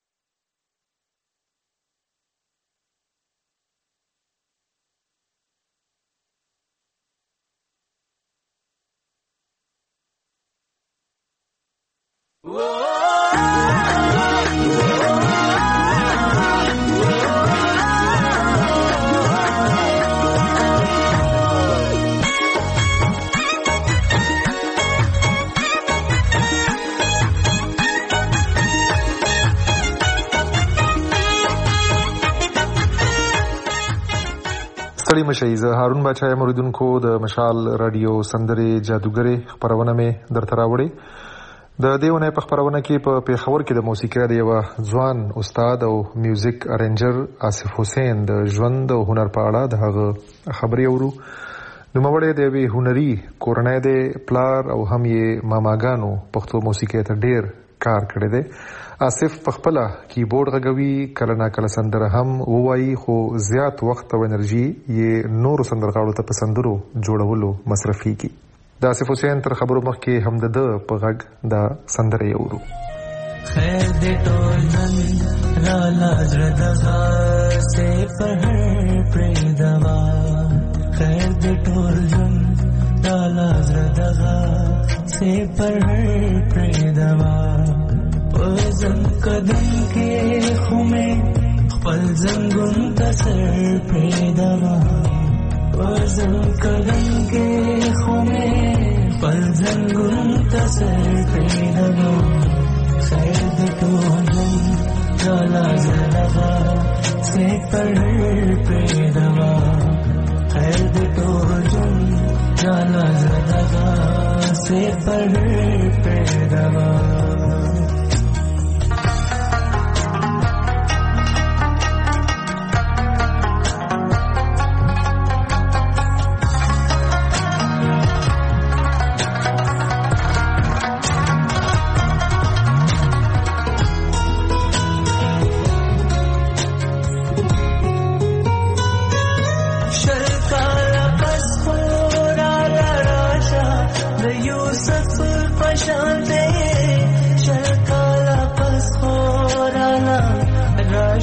ستړي مشئ، زه هارون باچا یم. اوریدونکو، د مشال رادیو سندرې جادوګرې خبرونه مې درته راوړې. د دې ونې په خبرونه کې په پیښور کې د موسیقۍ د یو ځوان استاد او میوزیک ارنجر آصف حسین د ژوند او هنر په اړه د هغه خبرې اورو. نوموړی د یوې هنري کورنۍ د پلار او هم یې ماماګانو پښتو موسیقۍ ته ډېر کار کړی دی. آصف په خپل کیبورډ غږوي، کله نا کله سندره هم وایي، خو زیات وخت او انرژي یې نورو سندرغاړو ته په سندرو جوړولو مصرفيږي. د آصف حسین تر خبرو مخکې هم د ده په غږ دا سندرې اورو. خیر دې ټول نن را لازړه دغه سه په هر پرې دوا، خیر دې ټول نن را لازړه دغه سه په هر پرې دوا. وزن قدم کې خومه خپل زنګون تسر پیداوا، وزن قدم کې خومه خپل زنګون تسر پیداوا. خیر دې ټول جالا زلغا سے پر پیداوا، خیر دې ټول جالا زلغا سے پر پیداوا.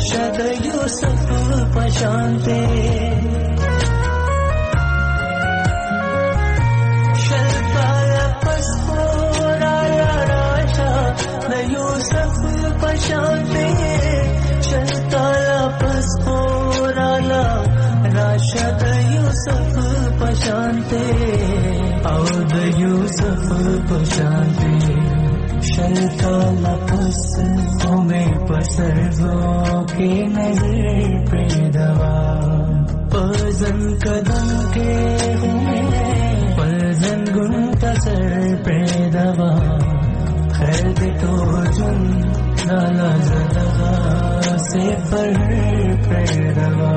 راشد یوسف پشانتے شرکایا پس خورایا راشد یوسف پشانتے شرکایا پس خورایا راشد یوسف پشانتے او د یوسف پشانتے شلتا لپس تمہیں پسرزوں کے نظر پیدوا پزن قدم کے ہوئے پزن گنتصر پیدوا خیر دے تو جن نالا زدغا سے پر پیدوا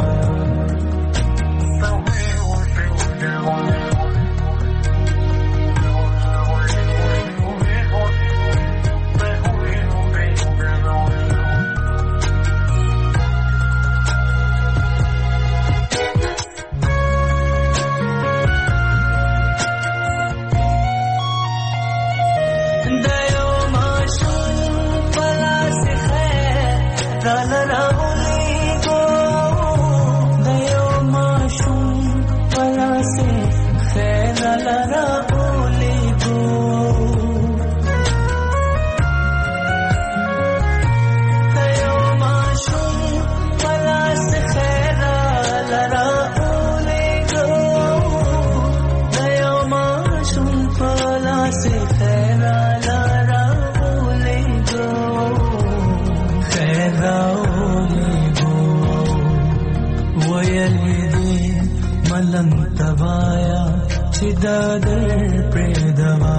دادر پریدوا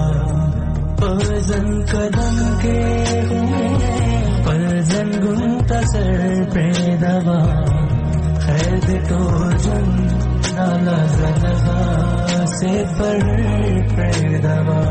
پرزن قدم کے ہوئے پرزن گنتصر پریدوا خیر دے تو جن نالا زلغا سے پر پریدوا.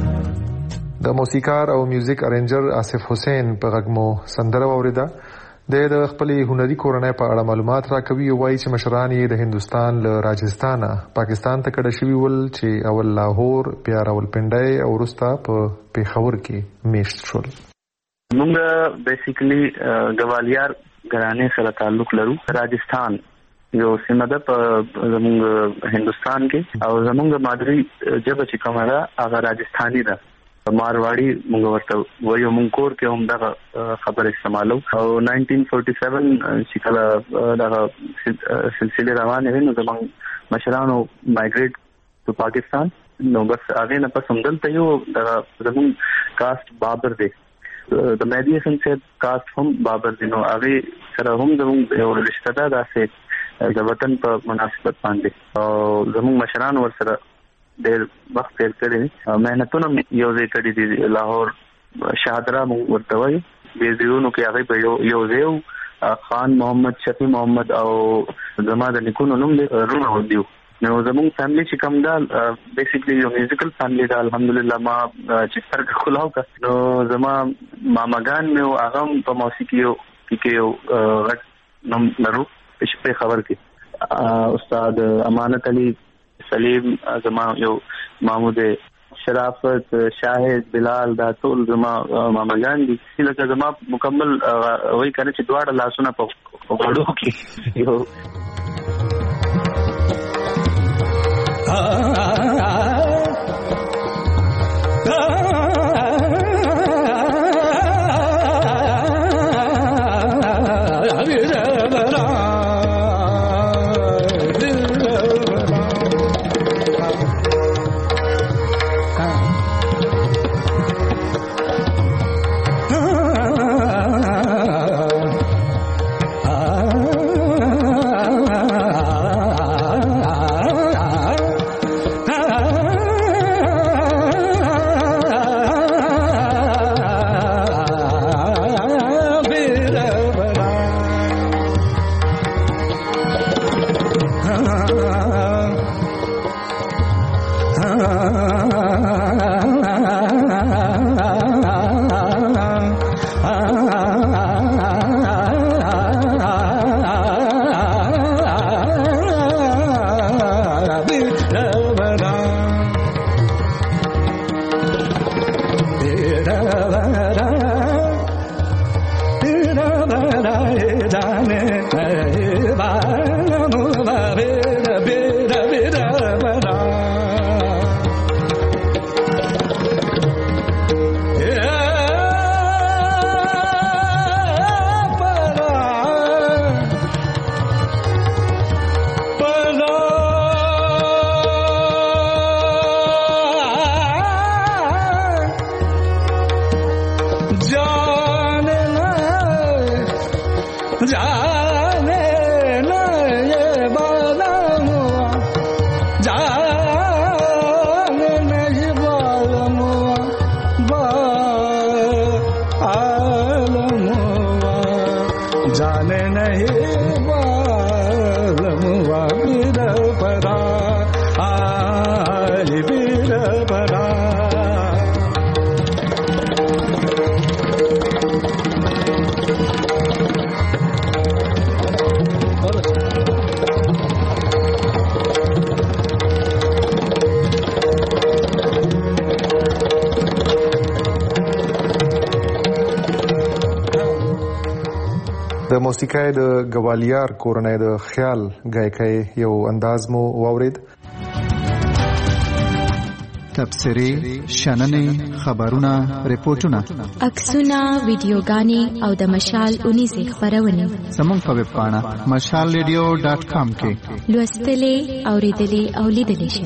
د موسیقار او میوزیک ارنجر آصف حسین په غږ مو سندره واوریده. د خپلې هنري کورنۍ په اړه معلومات راکوي او وایي چې مشران یې د هندوستان له راجستانه پاکستان ته کډه شوي ول چې اول لاهور بیا راولپنډۍ او وروسته په پیښور کې میشت شول. موږ بیسیکلی ګوالیار ګرانې سره تعلق لرو. راجستان یو سیمه ده په زموږ هندوستان کې او زموږ مادری ژبه چې کومه ده هغه راجستاني ده. مارواڑی موږ ورته وایو. موږ کور کې هم دغه خبره استعمالو او ناینټین فورټي سیون چې کله دغه سلسله روانه وي نو زموږ مشرانو مایګریټ ټو پاکستان نو بس هغه نه پس هم دلته یو دغه زموږ کاست بابر دی. د مهدی حسن صاحب کاست هم بابر دی نو هغه سره هم زموږ یو رشتہ ده داسې د وطن په مناسبت باندې او زموږ مشران ورسره ډېر وخت تیر کړی. مهنتونه یو ځای کړي دي. لاهور شهادرا ورته وایي دې ځایونو کې هغه په یو یو ځای خان محمد شفیع محمد او زما د نیکونو نوم دی رونه ودیو. نو زموږ فیملی چې کوم دا بیسیکلی یو میوزیکل فیملی دا الحمدلله. ما چې سترګې خلاو کړ نو زما ماماګان مې هغه په موسیقي کې یو غټ نوم لرو. په خبر کې استاد امانت علي سلیم زما یو محمود شرافت شاهد بلال دا ټول زما ماماګان دي. لکه زما مکمل وایي کنه چې دواړه لاسونه په غړو کې یو د موسیقۍ د ګوالیار کورنۍ د خیال ګایکۍ یو انداز مو واورید. تبصرې، شننې، خبرونه، ریپورتونه، عکسونه، ویډیوګانې او د مشال اونیزې خپرونې زموږ په ویب پاڼه مشال ریډیو ډاټ کام کې لوستلې، اوریدلې او لیدلې شئ.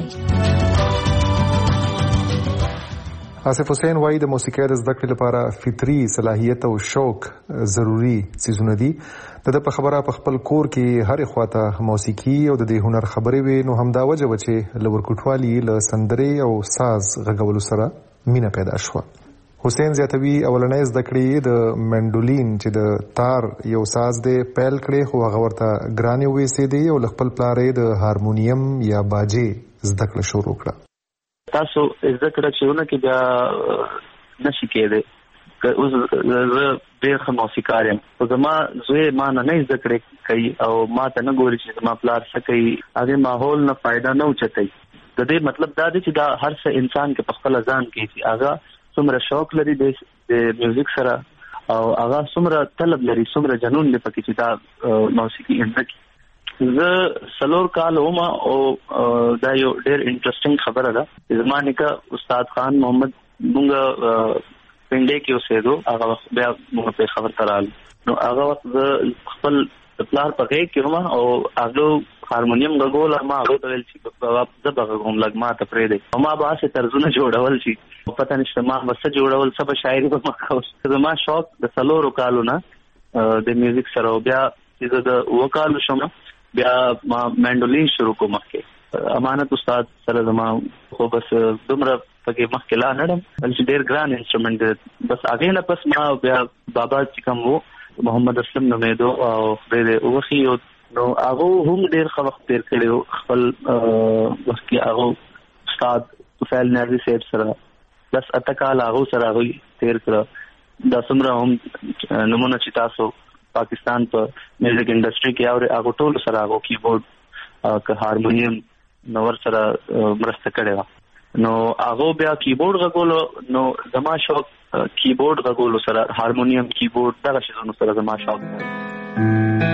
آصف حسین وایي د موسیقۍ د زده کړې لپاره فطري صلاحیت او شوق ضروري څیزونه دي. د ده په خبره په خپل کور کې هرې خواته موسیقي او د دې هنر خبرې وي، نو همدا وجه وه چې له ورکوټوالي له سندرې او ساز غږولو سره مینه پیدا شوه. حسین زیاتوي اولنۍ زده کړې د منډولین چې د تار یو ساز دی پیل کړې، خو هغه ورته ګرانې ویسېدې او له خپل پلار یې د هارمونیم یا باجې زده کړه شروع کړه. تاسو زده کړه چې ونه کې بیا نشي کېدی. اوس زه ډېر ښه موسیقار یم، خو زما زوی ما نه نه زده کړې کوي او ما ته نه ګوري چې زما پلار څه کوي، هغې ماحول نه فایده نه اوچتوي. د دې مطلب دا دی چې دا هر څه انسان کې په خپله ځان کې چې هغه څومره شوق لري د میوزیک سره او هغه څومره طلب لري، څومره جنون دی پکې چې دا موسیقي زده کړي. زه څلور کال وم او دا یو ډېر انټرسټینګ خبره ده. زما نیکه استاد خان محمد مونږ پنډې کې اوسېدو، هغه وخت بیا مونږ پېښور ته رالو. نو هغه وخت زه خپل پلار په غېږ کې وم او هغه هارمونیم غږول، ما هغه ته ویل چې زه به غږوم، لږ ما ته پرېږدئ. او ما به هسې طرزونه جوړول چې پته نشته ما به څه جوړول، څه به شاعري به ما کوله. زما شوق د څلورو کالو نه د میوزیک سره و. بیا چې زه د اووه کالو شوم بیا ما منډولین شروع کوم. مخکې امانت استاد سره زما خو بس دومره پکې مخکې لا نړم چې ډېر ګران انسټرومنټ دی. بس هغې نه پس ما بیا بابا چې کوم و محمد اسلم نومېدو او خدای دې وبخي، نو هغه هم ډېر ښه وخت تېر کړی و خپل وخت کې. هغه استاد طفیل نیازي صاحب سره دس اته کال هغو سره هغوی تېر کړه. دا څومره هم نمونه چې تاسو پاکستان په میوزیک انډسټري کې اوري، هغه ټول سره هغه کیبورډ که هارمونیم نو ور سره مرسته کړې وه. نو هغه بیا کیبورډ غږولو، نو زما شوق کیبورډ غږولو سره، هارمونیم، کیبورډ، دغه شیزونو سره زما شوق دی.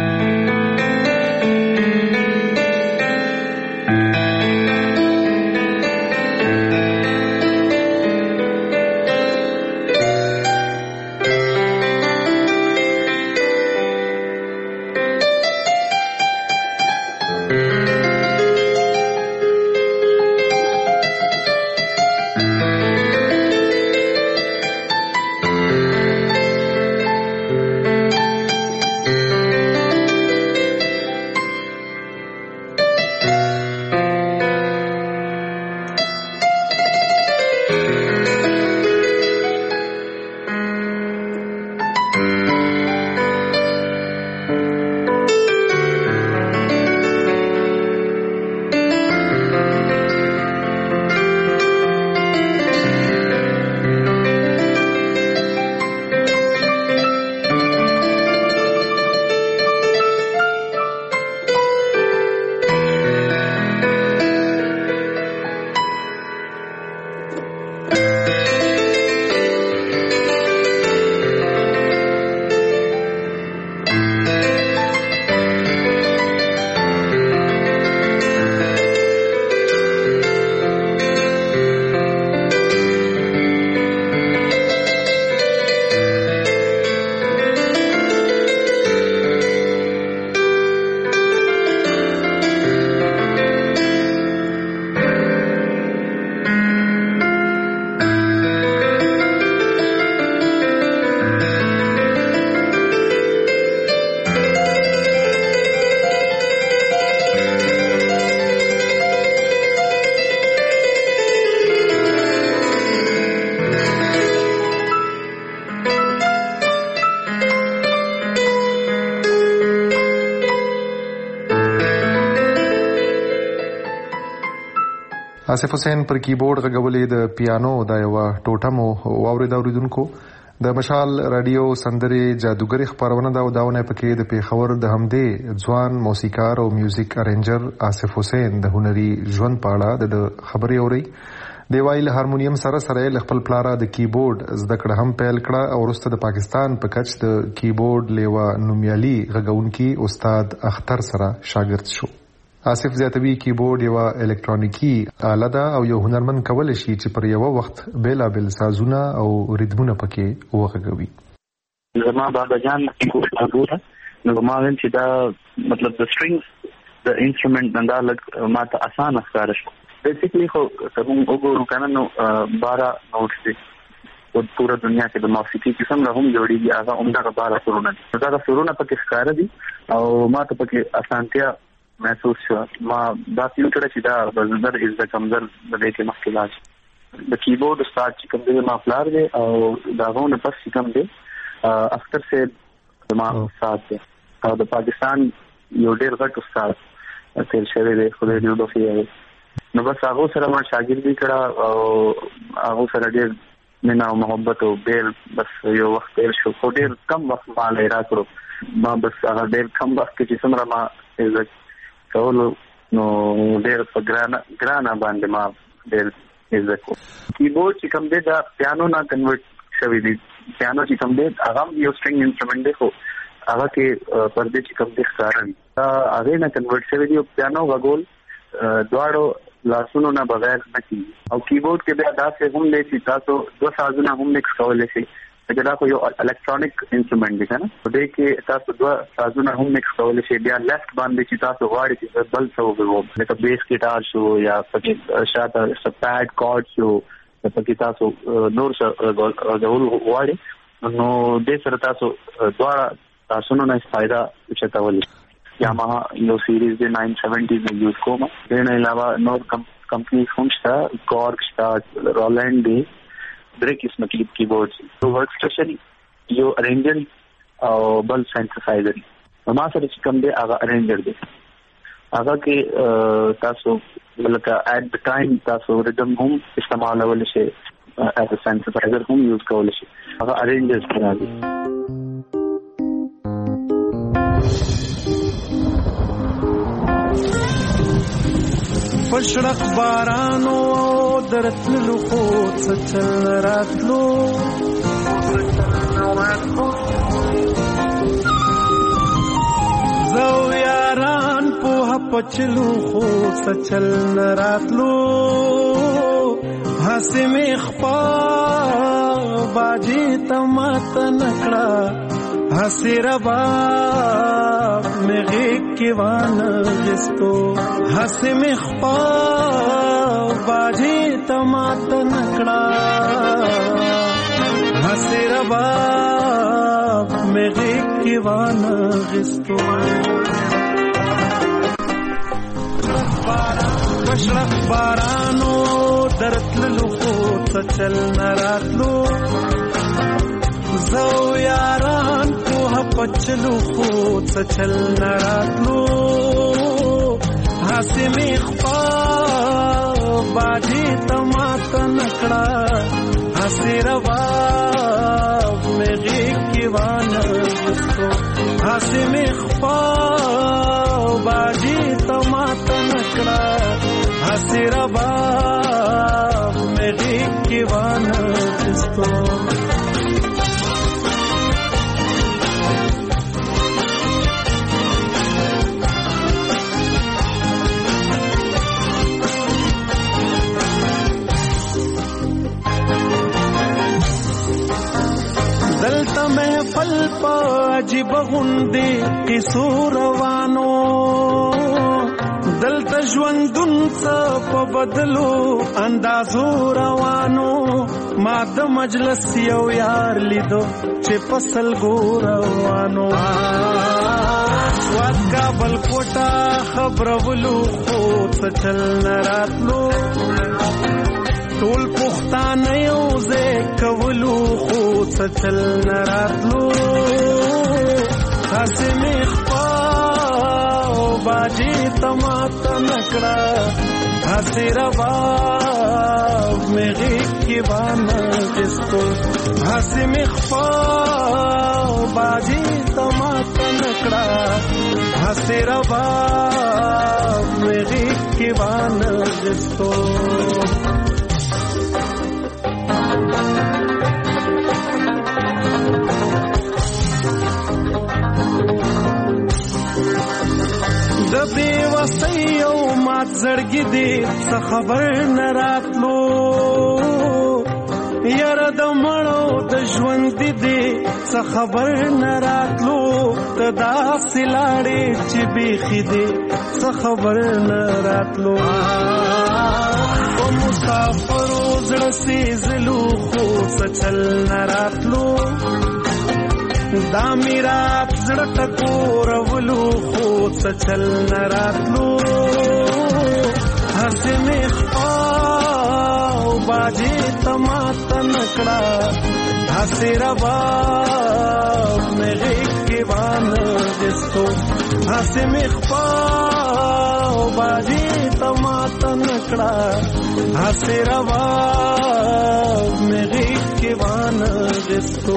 آصف حسین پر کیبورډ غږولې د پیانو د یو ټوټه مو واورید اوریدونکو د مشال رادیو سندرې جادوګری خبرونه دا وداونه پکې د پیښور د همدې ځوان موسیقار او میوزیک ارنجر آصف حسین د هنري ژوند په اړه د خبرې اوري. دی وایي له هارمونیم سره سره خپل پلاره د کیبورډ زده کړه هم پیل کړه او وروسته د پاکستان په کچ د کیبورډ لیوا نومیالي غږونکي استاد اختر سره شاګرد شو. آصف زیاتوي کیبورډ یو الکترونیکی آله ده او یو هنرمند کولی شي چې پر یو وخت بیلابل سازونه او ریتمونه پکې وغږوي. زما بابا جان کیبورډ غږوله نو ما ویل چې دا مطلب د سټرینګز د انسټرومنټ نندا لږ ماته اسانه ښکاره شو. بیسیکلی خو که موږ وګورو که نه نو بارہ نوټس دي په پوره دنیا کې د موسیقي کې څومره هم جوړېږي هغه همدغه بارہ سرونه دي. دغه سرونه پکې ښکاره دي او ما ته پکې اسانتیا محسوس شو. ما دا فیل کړه چې دا بزدر از د کمزر د دې کې مخکې لاړ شي. د کیبورډ استاد چې کوم دی ما پلار دی او د هغه نه پس چې کوم دی اختر صاحب ما استاد دی او د پاکستان یو ډېر غټ استاد تیر شوی دی خدای دې وبخښي. نو بس هغه سره ما شاګردي کړه او هغه سره ډېر مینا او محبت او بیل بس یو وخت تیر شو. خو ډېر کم وخت ما لرا کړو. ما بس هغه ډېر کم وخت کې چې څومره ما عزت کولو نو ډېر په ګرانه ګرانه باندې ما ډېر عزت کو. کیبورډ چې کوم دی دا پیانو نه کنورټ شوی دی. پیانو چې کوم دی هغه یو سټرینګ انسټرومنټ دی خو هغه کې پردې چې کوم دی ښکاره وي هغې نه کنورټ شوی دی. او پیانو غږول دواړو لاسونو نه بغیر نه کېږي. او کیبورډ کې بیا داسې هم دی چې تاسو دوه سازونه هم مکس کولی شئ. دا خو یو الکترونیک انسټرومنټ دی که نه په دې کې تاسو دوه سازونه هم مکس کولی شئ. بیا لیفټ باندې چې تاسو غواړئ چې بل څه وګورئ لکه بیس ګیټار شو یا پکې شاته څه پیډ کارډ شو پکې تاسو نور څه غږول غواړئ نو دې سره تاسو دواړه سازونو نه فایده اچتولی. یاماها یو سیریز دی ناین سیونټي مې یوز کوم. دې نه علاوه نور کمپنیز هم شته کارګ شته رولینډ دی درې قسمه کې کیبورډ یو ورک سټیشن یو ارینجر او بل سینثسایزر. ما سره چې کوم دی هغه ارینجر دی. هغه کې تاسو لکه ایٹ د ټایم تاسو ریدم هم استعمالولی شئ ایز ا سینثسایزر هم یوز کولی شئ. هغه ارینجر سره دی. پشرق بارانو درتلو خو څچل راتلو زو یاران په پچلو خو څچل راتلو هسې می خپا باجی تمات نکړه هسې ربا مغه کې وانه جستو هسې می خپا باجی تمات نکړه هسې ربا مغه کې وانه جستو. بشرق بارانو درتلو خو څچل نراتلو زو یاران په پچلو خو څچل نراتلو هسې می خپا باجی تمات نکړه هسې روا مغه کې وانه جستو هسې می خپا باجی تمات نکړه هسې روا مغه کې وانه جستو. دلته محفل په عجیب غوندې قصو روانو دلته ژوندون څه په بدلو اندازو روانو ما د مجلس یو یار لیدو چې په سلګو روانو سواد کابل کوټه خبرولو خو څه چل نه راتلو ټول پښتانه یو ځای کولو خو څه چل نه راتلو هسې مې خپا باجی تمات نکړه رباب مغیب کی وانگستو حسی مخفا باجی تمات نکڑا حسی رباب مغیب کی وانگستو د بیوسی او مات زړګي دې څه خبر نه راتلو یاره د مړو د ژوند دې څه خبر نه راتلو ته داسې لاړې چې بیخي دې څه خبر نه راتلو په مسافرو زړه سیزلو خو څه چل نه راتلو دا میرا زړه ټکور ولو خو څه چل نه راتلو هسې مې خوا باجې تمات نکړه هسې رباب مې غېږ کې وانغېستو هسې مې خوا باجې تمات نکړه هسې رباب مې غېږ کې وانغېستو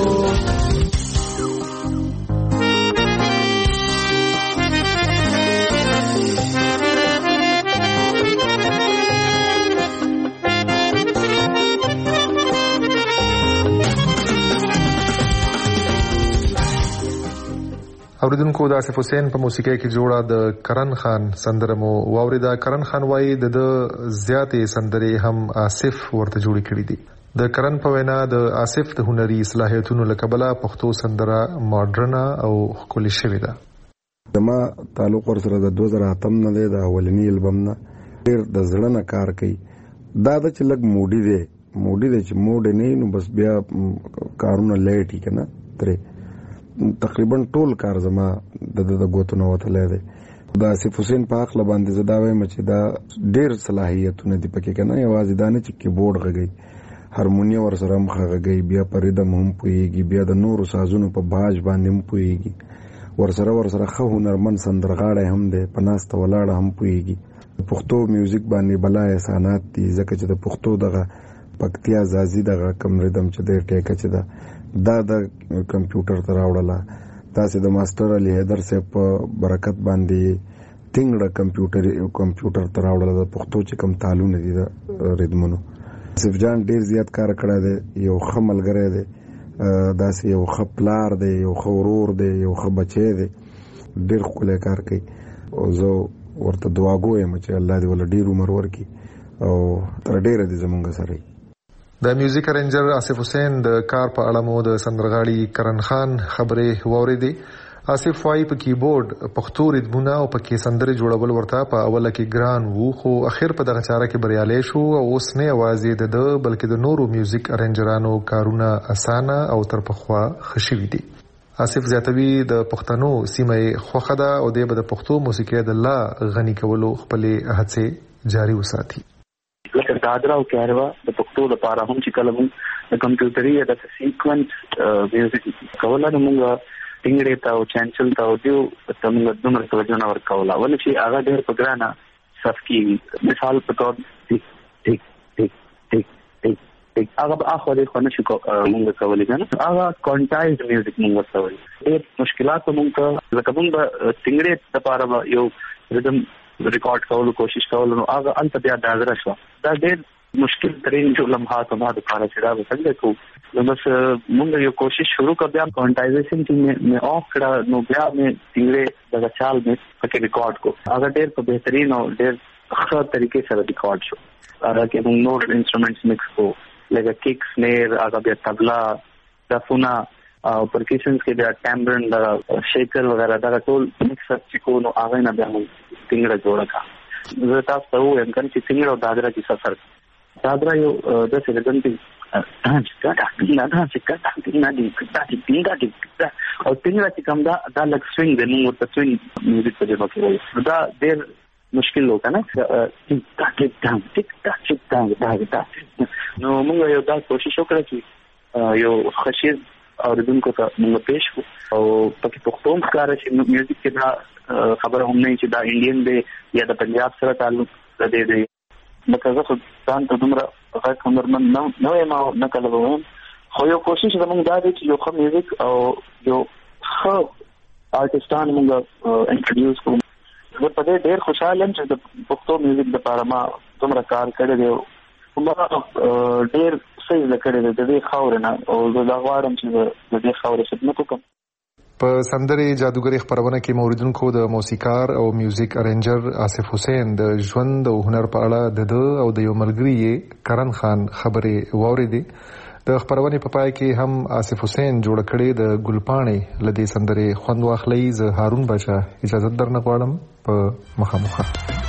اوریدونکو د آصف حسین په موسیقۍ کې جوړه د کرن خان سندره مو واوریده. کرن خان وایي د زیاتې سندرې هم آصف ورته جوړې کړې دي. د کرن په وینا د آصف د هنري صلاحیتونو له کبله پښتو سندره ماډرنه او ښکلې شوې ده. زما تعلق ورسره د دوه زره اتم نه دی، د اولني البم نه. ډېر د زړه نه کار کوي. دا د چې لږ موډي دی موډي دی چې موډ نه نو بس بیا کارونه لیټي که نه ترې تقریبا ټول کار زما د د ګوتو نه وتلی دی. د آصف حسین په هکله باندې زه دا وایم چې دا ډېر صلاحیتونه دي پکې که نه، یوازې دا نه چې کیبورډ غږوي، هارمونیه ورسره هم ښه غږوي، بیا په ریدم هم پوهېږي، بیا د نورو سازونو په باج باندې هم پوهېږي، ورسره ورسره ښه هنرمند سندرغاړی هم دی، په ناسته ولاړه هم پوهېږي. د پښتو میوزیک باندې بلا احسانات دي، ځکه چې د پښتو دغه پکتیا ځازي دغه کم ریدم چې دی ټیکه چې ده دا د کمپیوټر ته راوړله. داسې د ماسټر علي حیدر صاحب په برکت باندې ټینګړه کمپیوټر کمپیوټر ته راوړله د پښتو چې کم تالونه دي د ریدمونو. آصف جان ډېر زیات کار کړی دی، یو ښه ملګری دی، داسې یو ښه پلار دی، یو ښه ورور دی، یو ښه بچی دی، ډېر ښکلی کار کوي. او زه ورته دعاګو یم چې الله دې ولله ډېر عمر ورکړي او تر ډېره دې زموږ سره وي. د میوزیک ارنجر آصف حسین د کار په اړه مو د سندرغاړي کرن خان خبرې واورېدې. آصف وایي په کیبورډ پښتو ریتمونه او پکې سندرې جوړول ورته په اوله کې ګران وو، خو اخر په دغه چاره کې بریالی شو او اوس نه یوازې د ده بلکې د نورو میوزیک ارنجرانو کارونه اسانه او تر پخوا ښه شوي دي. آصف زیاتوي د پښتنو سیمه یې خوښه ده او دی به د پښتو موسیقۍ د لا غني کولو خپلې هڅې جاري وساتي. لکه دادرا او کیروا د پښتو لپاره هم چې کله موږ د کمپیوټري د سیکوینس میوزیک کوله نو موږ ټینګړې ته او چانچل ته او دیو ته موږ دومره توجه نه ورکوله، ولې چې هغه ډېر په ګرانه صف کېږي. مثال په توګه ټیک ټیک ټیک ټیک ټیک ټیک هغه به اخوا دی خو نه شو موږ کولی که نه، هغه کونټایزډ میوزیک موږ ورته وایي. ډېر مشکلات به موږ ته لکه موږ به ټینګړې دپاره به یو ریدم ریکارډ کولو کوشش کولو نو هغه هلته بیا دادره شوه. دا ډېر مشکل ترین جو لمحات ما دپاره چې دا به څنګه کوو نو بس موږ یو کوشش شروع کړ، بیا کونټایزیشن چې مې آف کړه نو بیا مې ټینګړې دغه چال مې پکې ریکارډ کو. هغه ډېر په بهترین او ډېر ښه طریقې سره ریکارډ شو. هغه کې موږ نور انسټرومنټس مکس کو، لکه کیک، سنیر، هغه بیا طبله، دفونه او پرکشنز کې بیا ټامبرن، د شیکر وغیرہ دا ټول مکس اپ چې کو نو هغه نه بیا موږ ټینګړه جوړه کړه. زه تاسو ته وایم کنه چې ټینګړه او دادره کې سفر دادره یو داسې ریدم دی او ټینګړه چې کوم دا دا لږ سوینګ دی، موږ ورته سوینګ میوزیک په ژبه کې وایو. دا ډېر مشکل و که نه، نو موږ یو دا کوشش وکړه چې یو ښه شعر اورېدونکو ته موږ پیش کړو او پکې پښتو هم ښکاره شي. میوزیک کې دا خبره هم نه چې دا انډین دی یا د پنجاب سره تعلق د دې دی لکه زه ځان ته دومره غږ هنرمند نه یم او نه کله به وایم، خو یو کوشش زموږ دا دی چې یو ښه میوزیک او یو ښه آرټسټان موږ انټروډیوس کړو. زه په دې ډېر خوشحاله یم چې د پښتو میوزیک دپاره ما دومره کار کړی دی، ما ډېر څه زده کړی دی د دې خاورې نه، او زه دا غواړم چې د دې خاورې خدمت وکړم. په سندرې جادوګرۍ خپرونه کې موریدونکو د موسیقار او میوزیک ارینجر آصف حسین د ژوند او هنر په اړه د ده او د یو ملګري کرن خان خبرې واورېدې. د خپرونې په پای کې هم آصف حسین جوړ کړي د ګلپاڼې له دې سندرې خوند واخلئ. زه هارون باچا اجازه درنه غواړم په مخامخه.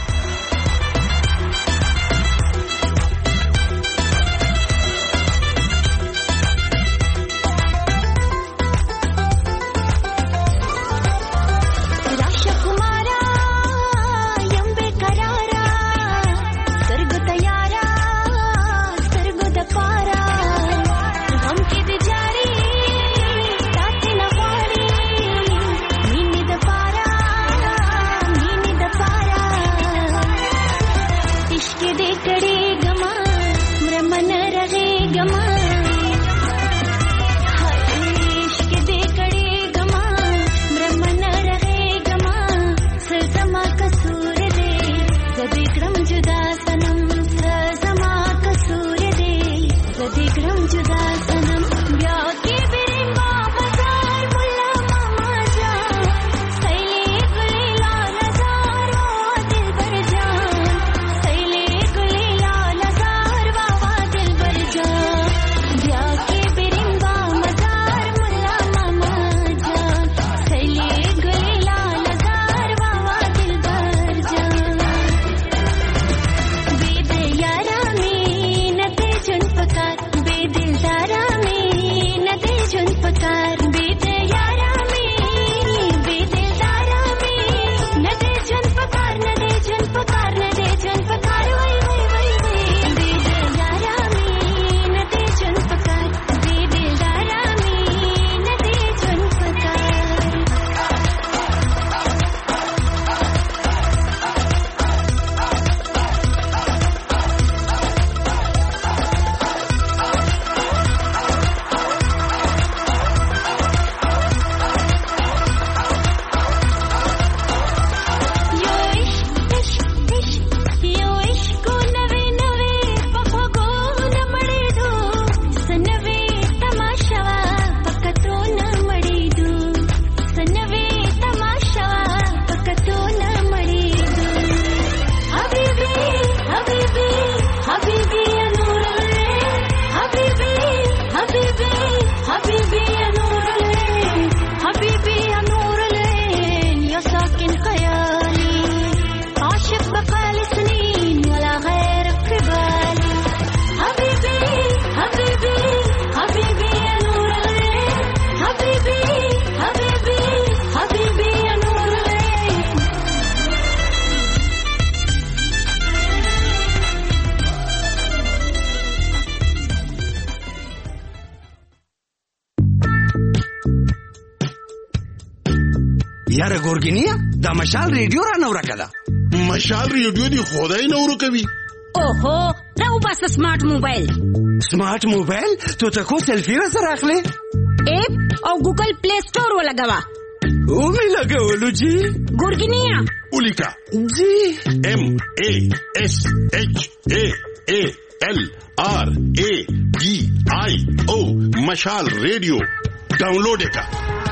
یاره ګورګینیا دا مشال ریډیو را نو راکړه. مشال ریډیو دی خدای نو ورکوي. اوهو راو بس سمارټ موبایل. سمارټ موبایل ته تاسو سیلفي سره اخلي؟ اپ او ګوګل پلی سٹور ولګوا. او می لګولو جی. ګورګینیا ولیکا جی ام ا اس اچ ا ا ال آر ا ډي آی او مشال ریډیو ډاونلوډ کا.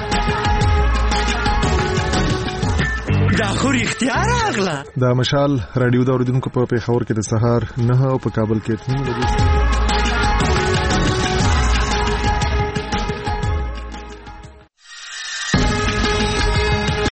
دا خو اختیار اغلا. دا مشال رادیو دا اوریدونکو په پیښور کې د سهار نه او په کابل کې اته بجې